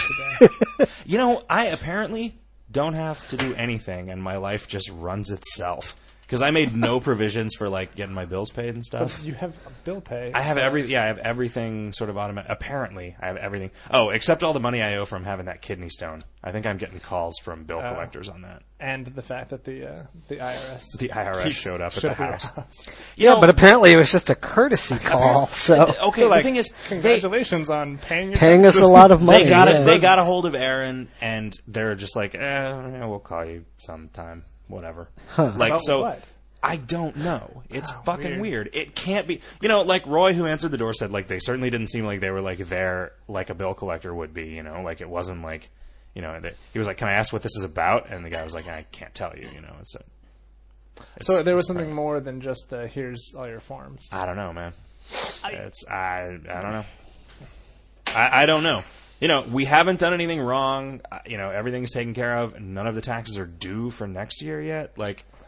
I apparently don't have to do anything, and my life just runs itself. Because I made no provisions for getting my bills paid and stuff. You have a bill pay. I have so- I have everything sort of automatic. Apparently, I have everything. Oh, except all the money I owe from having that kidney stone. I think I'm getting calls from bill collectors on that. and the fact that the IRS The IRS showed up at the your house. Yeah, but apparently it was just a courtesy call. So Okay, They're the like, thing is, congratulations on paying your paying us taxes. a lot of money. they got yeah. it. They got a hold of Aaron, and they're just like, we'll call you sometime, whatever. About so. what? I don't know. It's fucking weird. weird. It can't be. Like Roy, who answered the door, said they certainly didn't seem like they were there like a bill collector would be. It wasn't like, he was like, "Can I ask what this is about?" And the guy was like, "I can't tell you." So there was something more than just the here's all your forms. I don't know, man. I don't know. I don't know. We haven't done anything wrong. Everything's taken care of. None of the taxes are due for next year yet.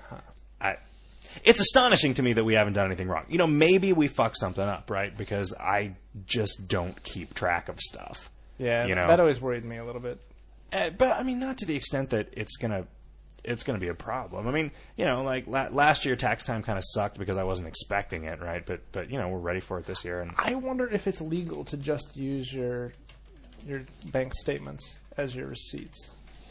It's astonishing to me that we haven't done anything wrong. Maybe we fucked something up, right? Because I just don't keep track of stuff. Yeah, that always worried me a little bit. But I mean, not to the extent that it's gonna be a problem. I mean, last year tax time kind of sucked because I wasn't expecting it, right? But we're ready for it this year. And I wonder if it's legal to just use your bank statements as your receipts.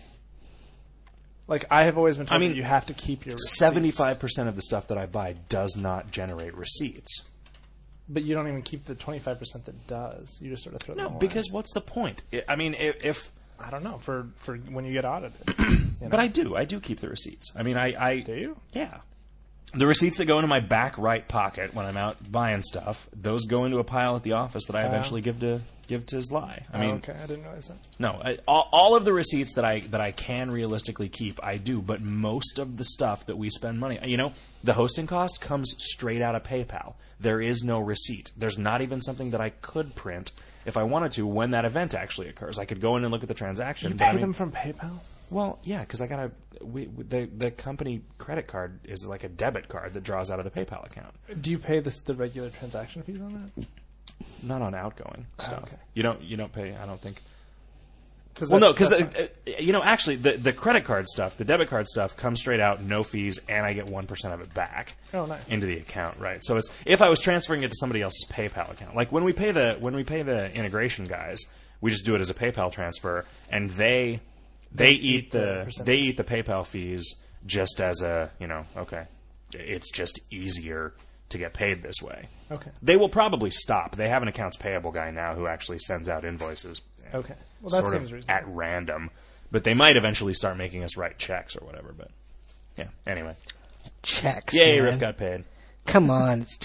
I have always been told that you have to keep your receipts. 75% of the stuff that I buy does not generate receipts. But you don't even keep the 25% that does. You just sort of throw them No, away. because what's the point? If I don't know, for when you get audited. But I do keep the receipts. I mean, I Do you? Yeah. The receipts that go into my back right pocket when I'm out buying stuff, those go into a pile at the office that I eventually give to Zly. I mean, okay, I didn't realize that. no, all of the receipts that I can realistically keep, I do. But most of the stuff that we spend money, the hosting cost comes straight out of PayPal. There is no receipt. There's not even something that I could print if I wanted to when that event actually occurs. I could go in and look at the transaction. You but pay them from PayPal? Well, yeah, because I gotta. The company credit card is like a debit card that draws out of the PayPal account. Do you pay the regular transaction fees on that? Not on outgoing stuff. okay. You don't pay. I don't think. Well, no, because actually, the credit card stuff, the debit card stuff, comes straight out, no fees, and I get 1% of it back into the account, right? So it's if I was transferring it to somebody else's PayPal account, like when we pay the integration guys, we just do it as a PayPal transfer, and they eat the PayPal fees just as a it's just easier to get paid this way. Okay. They will probably stop. They have an accounts payable guy now who actually sends out invoices. Okay. Well, that sort seems of reasonable. at random, but they might eventually start making us write checks or whatever. But yeah, anyway. Checks. Yay, man. Riff got paid. Come on, it's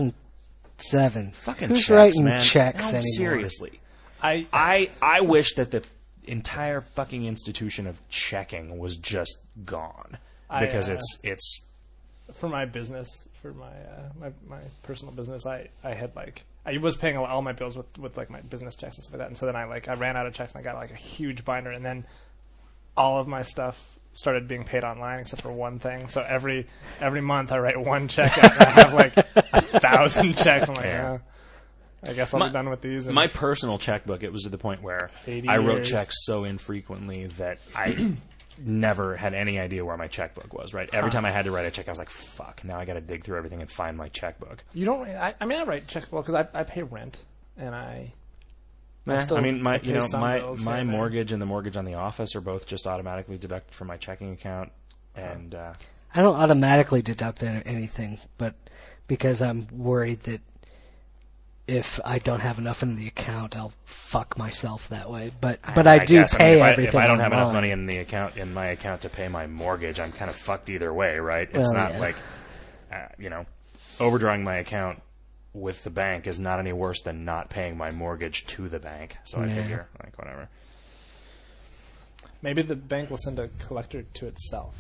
2007. Fucking Who's checks, writing man. checks No, anymore? Seriously, I I wish that the entire fucking institution of checking was just gone because it's for my business, for my my personal business, I had I was paying all my bills with like my business checks and stuff like that, and so then I ran out of checks and I got like a huge binder, and then all of my stuff started being paid online except for one thing. So every month I write one check out and I have like 1,000 checks. I'm like, Yeah. I guess I'll be done with these. And my personal checkbook. It was to the point where 80 I wrote years. checks so infrequently that I never had any idea where my checkbook was. Right, every time I had to write a check, I was like, "Fuck!" Now I got to dig through everything and find my checkbook. You don't. I write checks because I pay rent and I still I mean, my pay some bills here my and there. mortgage and the mortgage on the office are both just automatically deducted from my checking account, and I don't automatically deduct anything, but because I'm worried that if I don't have enough in the account, I'll fuck myself that way. But I do guess, pay if everything. if I don't have enough online. money in my account to pay my mortgage, I'm kind of fucked either way, right? It's Well, not yeah. like overdrawing my account with the bank is not any worse than not paying my mortgage to the bank. So I Yeah. figure whatever. Maybe the bank will send a collector to itself.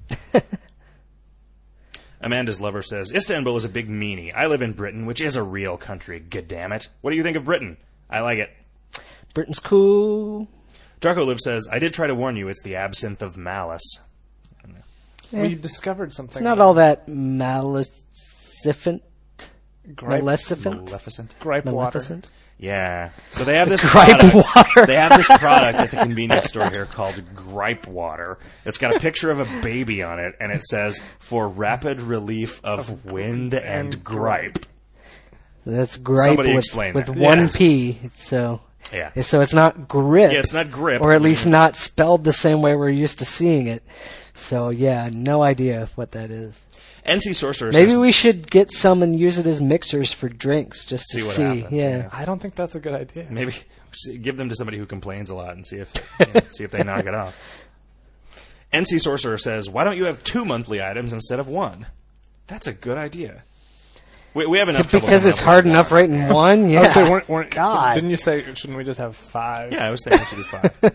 Amanda's lover says, Istanbul is a big meanie. I live in Britain, which is a real country. Goddammit. What do you think of Britain? I like it. Britain's cool. Darko Liv says, I did try to warn you, it's the absinthe of malice. We discovered something. It's not all that maleficent. Maleficent. Maleficent. gripe water. Maleficent. Yeah. So they have this Gripe product. water. They have this product at the convenience store here called Gripe Water. It's got a picture of a baby on it, and it says, for rapid relief of wind and gripe. That's gripe Somebody with explain with that. one Yes. P. So Yeah. so it's not grip. Yeah, it's not grip. or at least not spelled the same way we're used to seeing it. So yeah, no idea what that is. NC Sorcerer Maybe says, we should get some and use it as mixers for drinks just to See what see. happens, yeah. I don't think that's a good idea. maybe give them to somebody who complains a lot and see if see if they knock it off. NC Sorcerer says, why don't you have 2 monthly items instead of 1? That's a good idea. We have enough trouble Because coming it's up hard with enough one. writing one. I Yeah. would say, weren't, God. Didn't you say, shouldn't we just have 5? Yeah, I was thinking we should do 5.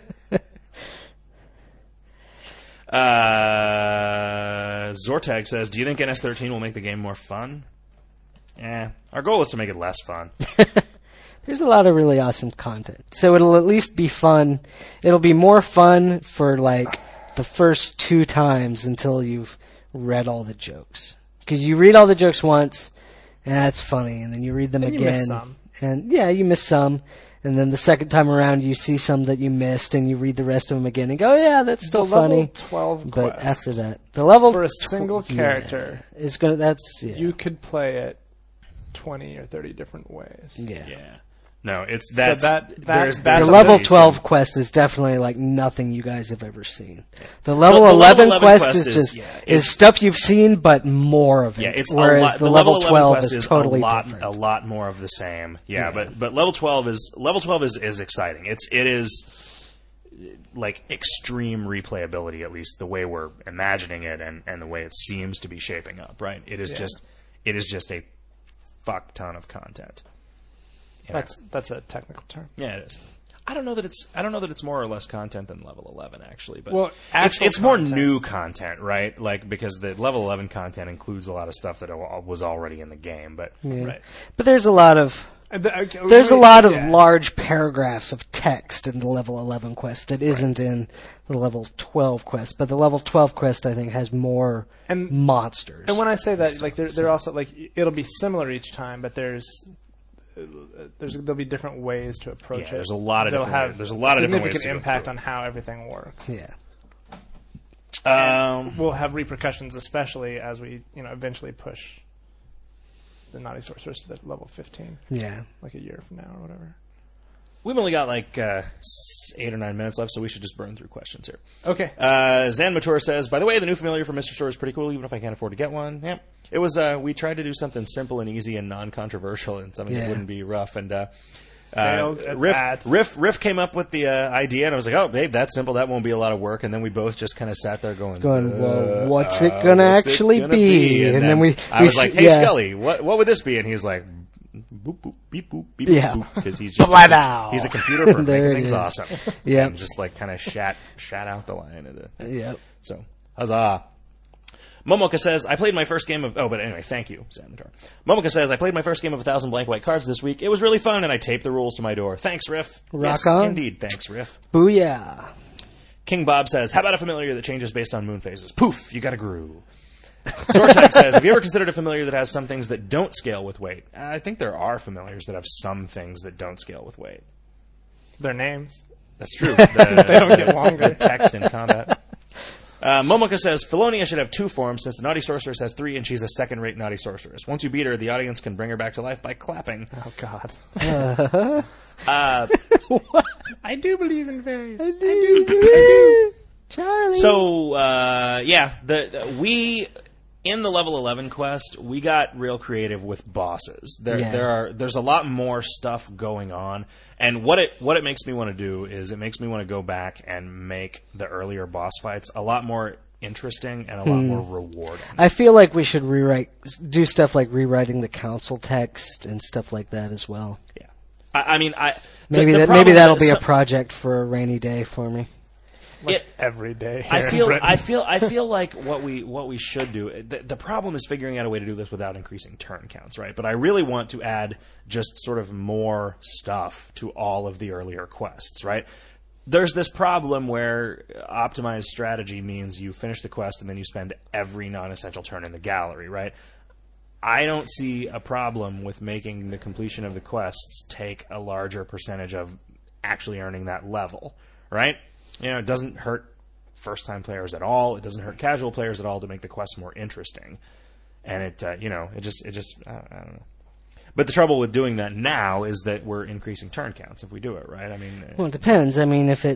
Zortag says, do you think NS13 will make the game more fun? Our goal is to make it less fun. There's a lot of really awesome content. So it'll at least be fun. It'll be more fun for like the first 2 times until you've read all the jokes. Because you read all the jokes once, and that's funny, and then you read them And you again. miss some. And yeah, you miss some. And then the second time around, you see some that you missed, and you read the rest of them again and go, yeah, that's still The level funny. 12 But quest. after that, the level For a single character, is gonna. That's yeah. you could play it 20 or 30 different ways. yeah. Yeah. No, it's that- there's that's The a level ability 12 quest is definitely like nothing you guys have ever seen. The level The 11 level 11 quest quest is is- just yeah, is stuff you've seen, but more of it. Yeah, it's whereas a lot. the level 11 12 quest is totally a lot, different. A lot more of the same. Yeah, Yeah. but level 12 is exciting. It is like extreme replayability, at least the way we're imagining it and the way it seems to be shaping up. Right? It is just a fuck ton of content. Yeah. That's a technical term. Yeah, it is. I don't know that it's more or less content than level 11 actually, but Well, it's actual more content. new content, right? Like because the level 11 content includes a lot of stuff that was already in the game, but Yeah. Right. But there's a lot of There's a lot of large paragraphs of text in the level 11 quest that isn't in the level 12 quest. But the level 12 quest, I think, has more And- monsters. And when I say that, like they're also like it'll be similar each time, but there's there'll be different ways to approach it. There's a lot of They'll different have ways. There's a lot of different ways to significant go impact through on how everything works. Yeah. We'll have repercussions, especially as we eventually push the Naughty Sorceress to the level 15, Yeah. like a year from now or whatever. We've only got like 8 or 9 minutes left, so we should just burn through questions here. Okay. Zan Matur says, by the way, the new familiar from Mr. Store is pretty cool, even if I can't afford to get one. Yeah. It was, we tried to do something simple and easy and non-controversial and something that wouldn't be rough. And Failed at that. Riff came up with the idea, and I was like, oh, babe, that's simple. That won't be a lot of work. And then we both just kind of sat there going, Well, what's it going to actually be? And then I was like, hey, Scully, what would this be? And he was like, boop, boop, beep, boop, beep, Yeah. boop, because he's just he's a computer for There making it things is. awesome. Yep. And just like kind of shat out the line of it. Yep. So, huzzah. Momoka says, I played my first game of... Oh, but anyway, thank you, Xanatar. Momoka says, I played my first game of 1,000 blank white cards this week. It was really fun, and I taped the rules to my door. Thanks, Riff. Rock yes, on. indeed. Thanks, Riff. Booyah. King Bob says, how about a familiar that changes based on moon phases? Poof, you got a groove. Sortype says, have you ever considered a familiar that has some things that don't scale with weight? I think there are familiars that have some things that don't scale with weight. Their names. That's true. They don't get longer. The text in combat. Momoka says, Felonia should have 2 forms since the Naughty Sorceress has 3 and she's a second-rate Naughty Sorceress. Once you beat her, the audience can bring her back to life by clapping. Oh, God. What? I do believe in fairies. I do. Charlie. So, we... In the level 11 quest, we got real creative with bosses. There's a lot more stuff going on, and what it makes me want to do is it makes me want to go back and make the earlier boss fights a lot more interesting and a lot more rewarding. I feel like we should do stuff like rewriting the council text and stuff like that as well. Yeah, I mean, Maybe that'll be a project for a rainy day for me. Every day. I here in feel like what we should do. The problem is figuring out a way to do this without increasing turn counts, right? But I really want to add just sort of more stuff to all of the earlier quests, right? There's this problem where optimized strategy means you finish the quest and then you spend every non-essential turn in the gallery, right? I don't see a problem with making the completion of the quests take a larger percentage of actually earning that level, right? It doesn't hurt first-time players at all. It doesn't hurt casual players at all to make the quests more interesting. And it just I don't know. But the trouble with doing that now is that we're increasing turn counts if we do it, right? I mean, Well, it depends. I mean, if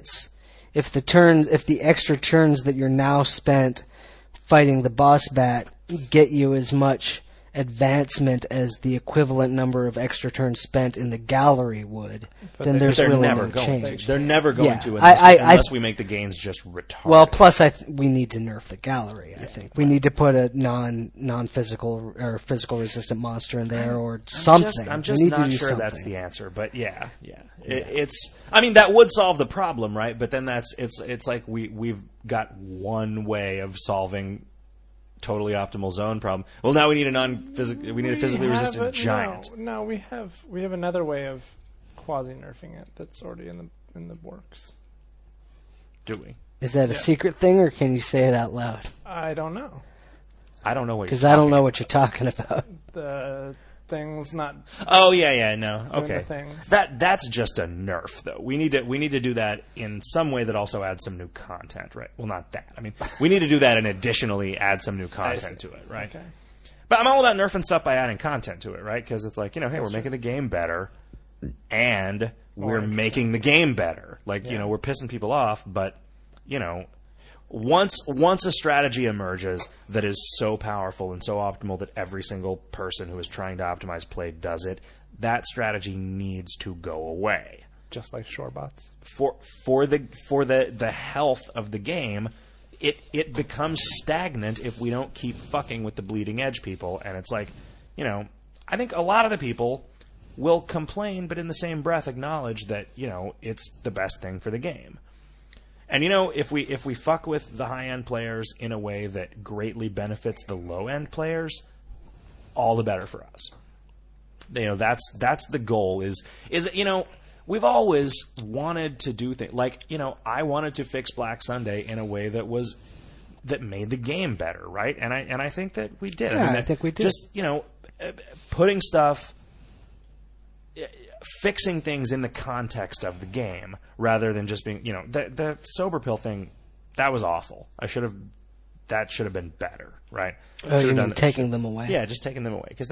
the extra turns that you're now spent fighting the boss bat get you as much advancement as the equivalent number of extra turns spent in the gallery would, then there's they're really never no going change. to. They're never going Yeah. to unless, I unless we make the gains just retarded. Well, plus we need to nerf the gallery. I think we need to put a non-physical or physical resistant monster in there or something. I'm just we need to not do sure something. that's the answer, but yeah. It's. I mean, that would solve the problem, right? But then it's like we've got one way of solving totally optimal zone problem. Well, now we need a physically resistant giant. No, we have another way of quasi nerfing it that's already in the works. Do we? Is that a secret thing, or can you say it out loud? I don't know. I don't know what. Because I don't know what you're talking about. The things not. Oh yeah, no, doing okay. the things. That's just a nerf, though. We need to do that in some way that also adds some new content, right? Well, not that. I mean, we need to do that and additionally add some new content to it, right? Okay. But I'm all about nerfing stuff by adding content to it, right? Because it's like, hey, we're making the game better, and we're making the game better. Like, we're pissing people off, but once a strategy emerges that is so powerful and so optimal that every single person who is trying to optimize play does it, that strategy needs to go away. Just like shorebots. For the health of the game, it becomes stagnant if we don't keep fucking with the bleeding edge people. And it's like, I think a lot of the people will complain, but in the same breath acknowledge that, it's the best thing for the game. And if we fuck with the high-end players in a way that greatly benefits the low-end players, all the better for us. That's the goal. Is we've always wanted to do things like I wanted to fix Black Sunday in a way that made the game better, right? And I think that we did. Yeah, I think we did. Just putting stuff fixing things in the context of the game rather than just being, the sober pill thing. That was awful. That should have been better, right? You mean taking them away? Yeah, just taking them away because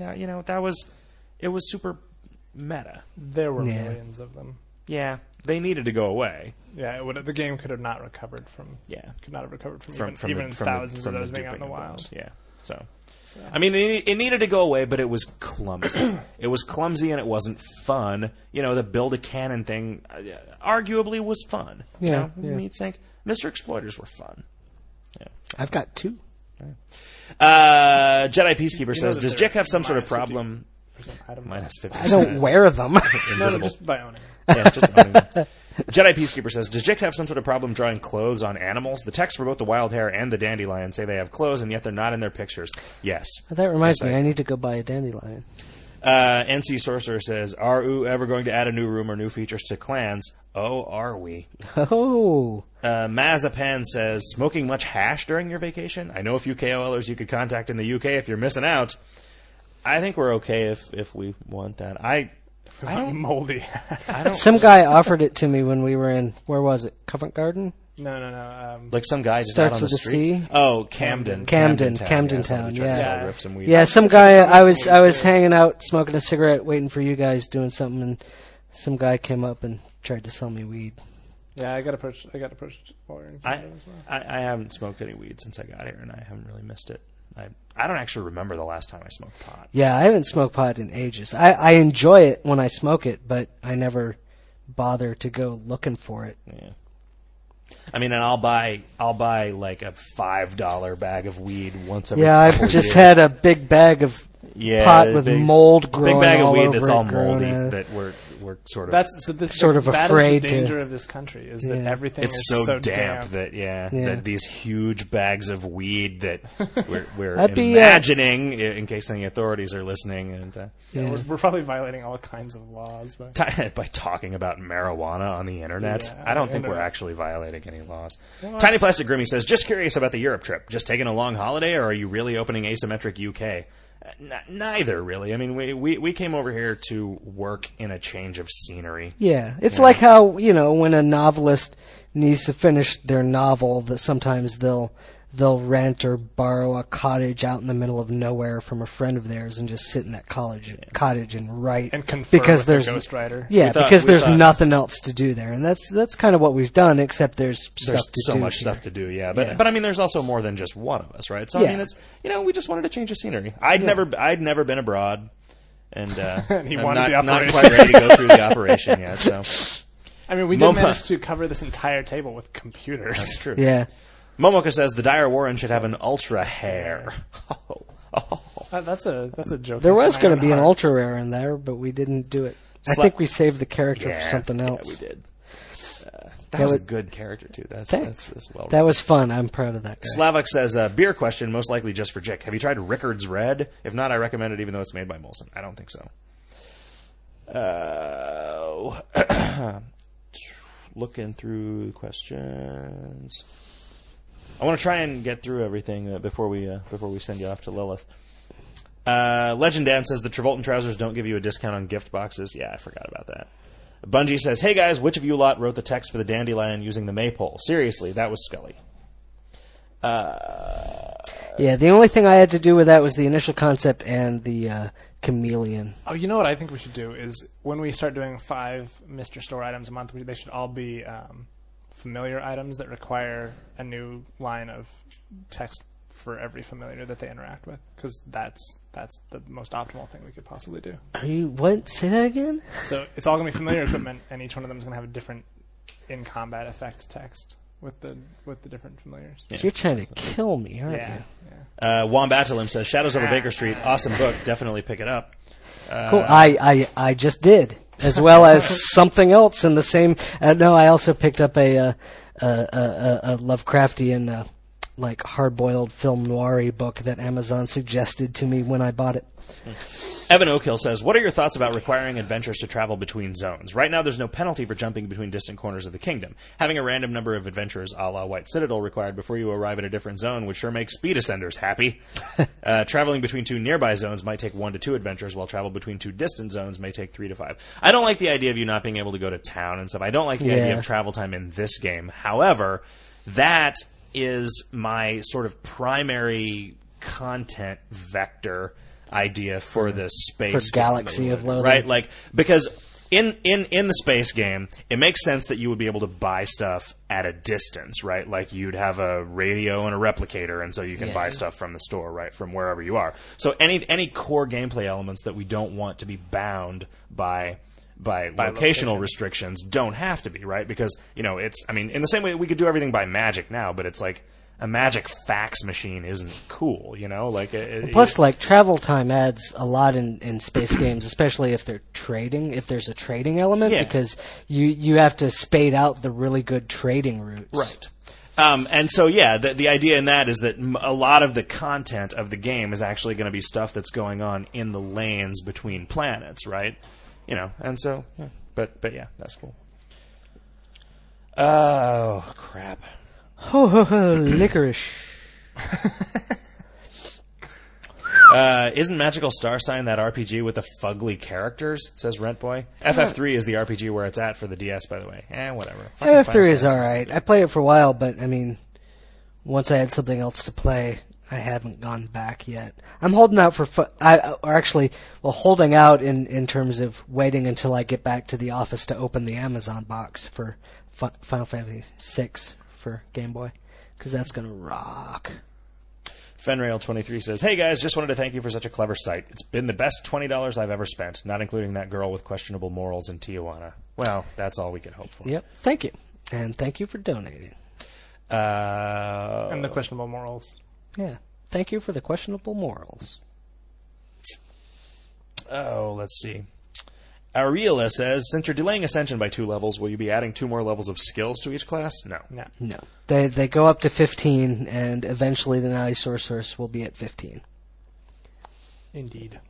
it was super meta. There were millions of them. Yeah, they needed to go away. Yeah, the game could not have recovered from. Yeah, could not have recovered from even thousands of those being out in the wild. Yeah, so. I mean, it needed to go away, but it was clumsy. It was clumsy and it wasn't fun. The build a cannon thing, arguably was fun. Yeah, Meat Sink. Mr. Exploiters were fun. Yeah. I've got 2. Jedi Peacekeeper says, "Does Jick have some sort of problem?" Minus 50%. I don't wear them. No, just by owning. Yeah, just owning them. Jedi Peacekeeper says, "Does Jick have some sort of problem drawing clothes on animals? The text for both the wild hare and the dandelion say they have clothes, and yet they're not in their pictures." Yes. That reminds me, I need to go buy a dandelion. NC Sorcerer says, "Are you ever going to add a new room or new features to clans? Oh, are we?" Oh. Mazapan says, "Smoking much hash during your vacation? I know a few KOLers you could contact in the UK if you're missing out." I think we're okay if we want that. I don't moldy. Some guy offered it to me when we were in, where was it? Covent Garden? No. Like some guy just Starts out on the with a street. C? Oh, Camden Camden Town. Town, Yeah. yeah. Some weed. Yeah, some guy, I was hanging out, smoking a cigarette, waiting for you guys doing something, and some guy came up and tried to sell me weed. Yeah, I got approached while we were in Canada as well. I haven't smoked any weed since I got here, and I haven't really missed it. I don't actually remember the last time I smoked pot. Yeah, I haven't smoked pot in ages. I enjoy it when I smoke it, but I never bother to go looking for it. Yeah. I mean, and I'll buy like a $5 bag of weed once every. Yeah, I've just had a big bag of pot with mold growing big bag of all weed over that's all it, moldy growing that we're sort of afraid the to. danger of this country is that everything it's is so damp that that these huge bags of weed that we're imagining in case any authorities are listening and we're probably violating all kinds of laws by talking about marijuana on the internet. Yeah, I don't think we're actually violating any laws. Tiny Plastic Grimmy says, "Just curious about the Europe trip. Just taking a long holiday, or are you really opening Asymmetric UK?" Neither, really. I mean, we came over here to work in a change of scenery. Yeah, it's like how, when a novelist needs to finish their novel, that sometimes they'll rent or borrow a cottage out in the middle of nowhere from a friend of theirs and just sit in that cottage and write. And confer because with there's the ghostwriter. Yeah, because there's nothing else to do there. And that's kind of what we've done, except there's stuff to so do. Much stuff to do, yeah. But I mean, there's also more than just one of us, right? So I mean, it's we just wanted to change the scenery. I'd never been abroad, and he I'm not quite ready to go through the operation yet. So I mean, we did manage to cover this entire table with computers. That's true. Yeah. Momoka says the Dire Warren should have an ultra hair. That's a joke. There was going to be an ultra rare in there, but we didn't do it. I think we saved the character for something else. Yeah, we did. That was a good character too. That's well. That was fun. I'm proud of that guy. Slavik says, beer question, most likely just for Jick. Have you tried Rickard's Red? If not, I recommend it, even though it's made by Molson. I don't think so. Looking through questions. I want to try and get through everything before we send you off to Lilith. Legend Dan says the Travoltan trousers don't give you a discount on gift boxes. Yeah, I forgot about that. Bungie says, "Hey guys, which of you lot wrote the text for the Dandelion using the maypole?" Seriously, that was Scully. Yeah, the only thing I had to do with that was the initial concept and the chameleon. Oh, you know what I think we should do is when we start doing 5 Mr. Store items a month, they should all be familiar items that require a new line of text for every familiar that they interact with, because that's the most optimal thing we could possibly do. Are you what? Say that again? So it's all going to be familiar equipment, and each one of them is going to have a different in combat effect text with the different familiars. Yeah. You're trying to kill me, aren't you? Yeah. Wombatalum says Shadows over Baker Street, awesome book, definitely pick it up. Cool. I just did, as well as something else in the same. No, I also picked up a Lovecraftian like hard-boiled film noir-y book that Amazon suggested to me when I bought it. Evan Oakhill says, what are your thoughts about requiring adventurers to travel between zones? Right now, there's no penalty for jumping between distant corners of the kingdom. Having a random number of adventurers a la White Citadel required before you arrive at a different zone would sure make speed ascenders happy. Traveling between 2 nearby zones might take 1 to 2 adventurers, while travel between 2 distant zones may take 3 to 5. I don't like the idea of you not being able to go to town and stuff. I don't like the idea of travel time in this game. However, that is my sort of primary content vector idea for the space Galaxy of Loathing, right? Like, because in the space game, it makes sense that you would be able to buy stuff at a distance, right? Like you'd have a radio and a replicator, and so you can buy stuff from the store, right, from wherever you are. So any core gameplay elements that we don't want to be bound by locational restrictions don't have to be, right? Because, you know, it's, I mean, in the same way we could do everything by magic now, but it's like a magic fax machine isn't cool, you know? Like plus, like, travel time adds a lot in space games, especially if they're trading, if there's a trading element, because you have to spade out the really good trading routes. Right. And so, the idea in that is that a lot of the content of the game is actually going to be stuff that's going on in the lanes between planets, right? You know, and so, but yeah, that's cool. Oh, crap. Ho, ho, ho, licorice. Isn't Magical Star Sign that RPG with the fugly characters, says Rentboy? FF3 is the RPG where it's at for the DS, by the way. Whatever. FF3 is alright. I played it for a while, but, I mean, once I had something else to play, I haven't gone back yet. I'm holding out for holding out in terms of waiting until I get back to the office to open the Amazon box for Final Fantasy VI for Game Boy, because that's gonna rock. Fenrail23 says, hey guys, just wanted to thank you for such a clever site. It's been the best $20 I've ever spent, not including that girl with questionable morals in Tijuana. Well, that's all we could hope for. Yep, thank you. And thank you for donating. And the questionable morals. Yeah, thank you for the questionable morals. Oh, let's see. Ariela says, since you're delaying Ascension by 2 levels, will you be adding 2 more levels of skills to each class? No. No. They go up to 15, and eventually the Naughty Sorceress will be at 15. Indeed.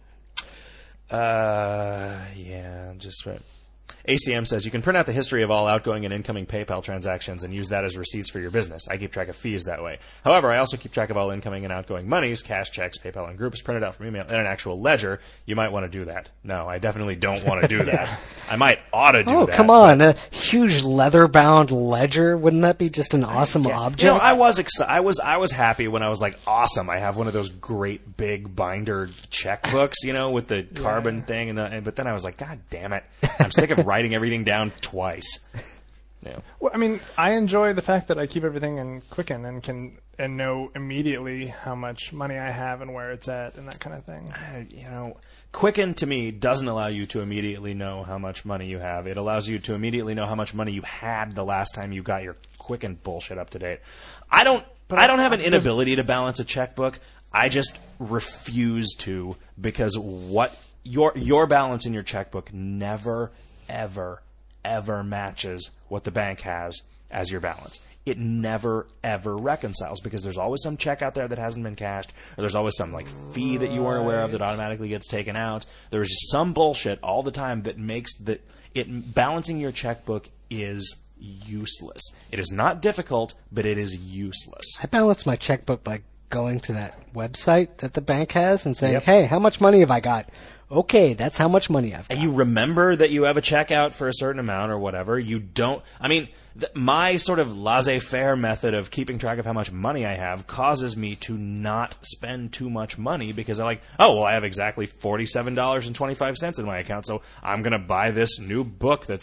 Yeah, just right. ACM says, you can print out the history of all outgoing and incoming PayPal transactions and use that as receipts for your business. I keep track of fees that way. However, I also keep track of all incoming and outgoing monies, cash, checks, PayPal, and groups printed out from email in an actual ledger. You might want to do that. No, I definitely don't want to do that. I might ought to do that. Oh, come on. A huge leather-bound ledger? Wouldn't that be just an awesome object? You know, I was happy when I was like, awesome, I have one of those great big binder checkbooks, you know, with the carbon thing. But then I was like, God damn it. I'm sick of writing everything down twice. Yeah. Well, I mean, I enjoy the fact that I keep everything in Quicken and can know immediately how much money I have and where it's at and that kind of thing. You know, Quicken to me doesn't allow you to immediately know how much money you have. It allows you to immediately know how much money you had the last time you got your Quicken bullshit up to date. I don't have an inability to balance a checkbook. I just refuse to, because what your balance in your checkbook never, ever, ever matches what the bank has as your balance. It never, ever reconciles, because there's always some check out there that hasn't been cashed, or there's always some like fee that you weren't aware of that automatically gets taken out. There's just some bullshit all the time that makes balancing your checkbook is useless. It is not difficult, but it is useless. I balance my checkbook by going to that website that the bank has and saying, hey, how much money have I got? Okay, that's how much money I've got. And you remember that you have a checkout for a certain amount or whatever. You don't... I mean, my sort of laissez-faire method of keeping track of how much money I have causes me to not spend too much money, because I'm like, oh, well, I have exactly $47.25 in my account, so I'm going to buy this new book that's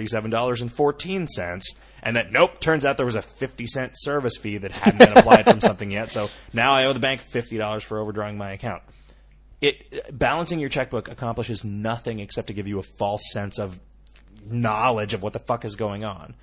$47.14. And that, nope, turns out there was a 50-cent service fee that hadn't been applied from something yet, so now I owe the bank $50 for overdrawing my account. Balancing your checkbook accomplishes nothing except to give you a false sense of knowledge of what the fuck is going on.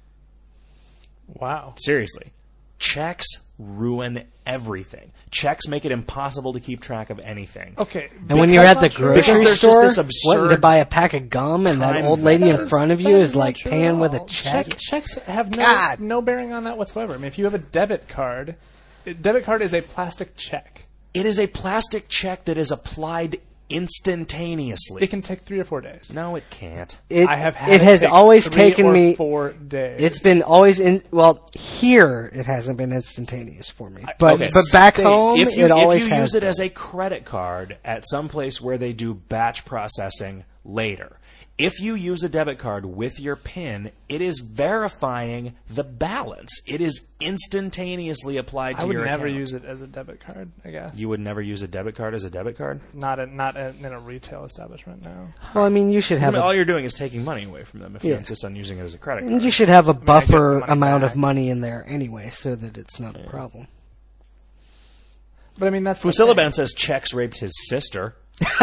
Wow. Seriously. Checks ruin everything. Checks make it impossible to keep track of anything. Okay. And when you're at the grocery store, just this wanting to buy a pack of gum, and that old lady in front of you is like paying with a check. Checks have no bearing on that whatsoever. I mean, if you have a debit card, debit card is a plastic check. It is a plastic check that is applied instantaneously. It can take 3 or 4 days. No, it can't. I have had it has take always 3 taken or me 4 days. It's been always here it hasn't been instantaneous for me. But Okay. but back home If you, it always if you has use it been. as a credit card at some place where they do batch processing later, if you use a debit card with your PIN, it is verifying the balance. It is instantaneously applied to I would your never account. use it as a debit card, I guess. You would never use a debit card as a debit card? Not in a retail establishment, no. Well, I mean, you should have all you're doing is taking money away from them if you Yeah. insist on using it as a credit card. you should have a buffer money amount back. of money in there anyway, so that it's not a problem. But I mean, that's the Fusila thing. Ben says Chex raped his sister.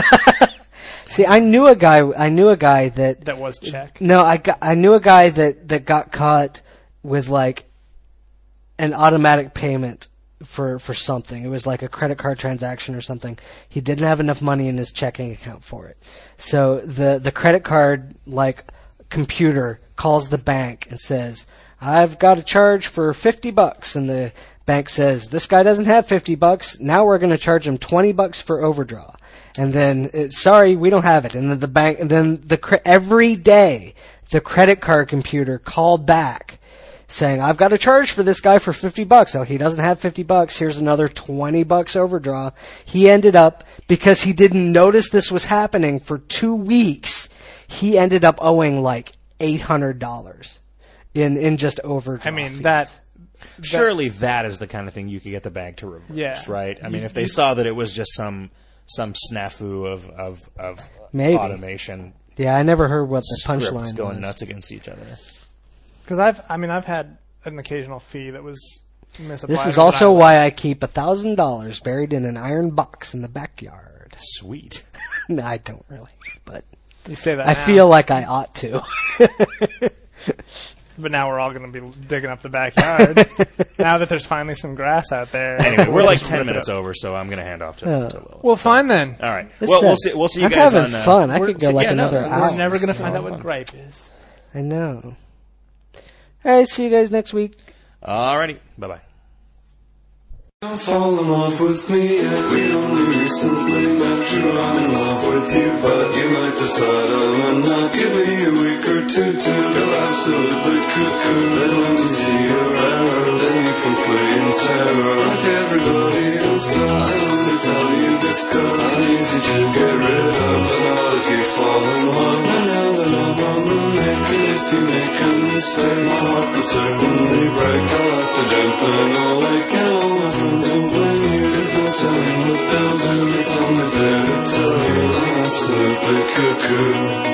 See, I knew a guy that That was check. No, I knew a guy that got caught with like an automatic payment for something. It was like a credit card transaction or something. He didn't have enough money in his checking account for it. So the credit card like computer calls the bank and says, "I've got a charge for $50," and the bank says, "This guy doesn't have $50. Now we're going to charge him $20 for overdraw." And then, sorry, we don't have it. And then the bank, and then every day, the credit card computer called back saying, "I've got a charge for this guy for $50. Oh, he doesn't have $50. Here's another $20 overdraw." He ended up, because he didn't notice this was happening for 2 weeks, he ended up owing like $800 in just overdraw. I mean, fees. that Surely that is the kind of thing you could get the bank to reverse, Yeah. right? I mean, if they saw that it was just some snafu of Maybe. automation, Yeah, I never heard what the scripts punchline going was. nuts against each other. because I've had an occasional fee that was misapplied. This is but also why I keep $1,000 buried in an iron box in the backyard. Sweet. No, I don't really, but you say that. I now, feel like I ought to. But now we're all going to be digging up the backyard. Now that there's finally some grass out there. Anyway, we're we'll like just 10 rip it minutes up. over, so I'm going to hand off to Will. Well, fine then. All right. This Well, sucks. we'll see you I'm guys having on. fun. I could go like yeah, no, another no, hour. We're never going to It's find out fun. what gripe is. I know. All right, see you guys next week. Alrighty. Bye-bye. Don't fall in love with me yet. We only recently met. True, I'm in love with you, but you might decide I might not. Give me a week or two to go absolutely cuckoo. Then when you see your error, then you can flee in terror. Like everybody else does, I only tell you this cause I'm easy to get rid of, but not if you fall in love. And now that I'm on the make, and if you make a mistake, my heart will certainly break. I like to jump in a lake, and all my friends will blame you. There's no telling what they'll do. It's only fair to tell you I'm absolutely cuckoo.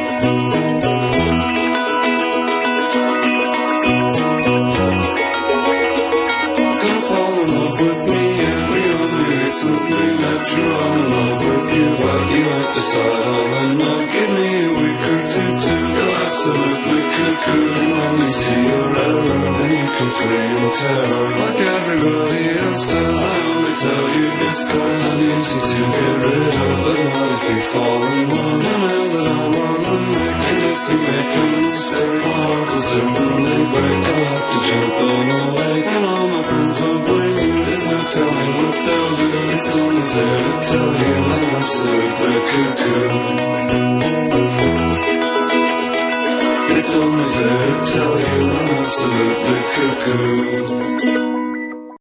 Don't fall in love with me yet. We only recently met. True, I'm in love with you, but you might decide I'm not. Give me a week or two to go absolutely cuckoo. And when you see your error, then you can flee in terror. Like everybody else does, I only tell you this cause I'm easy to get rid of, but not if you fall in love. And now that I'm on the make, and if you make a mistake, my heart will certainly break. I'll have to jump in a lake, and all my friends will blame you. There's no telling what they'll do. It's only fair to tell you I'm absolutely cuckoo. It's only fair to tell you I'm absolutely cuckoo.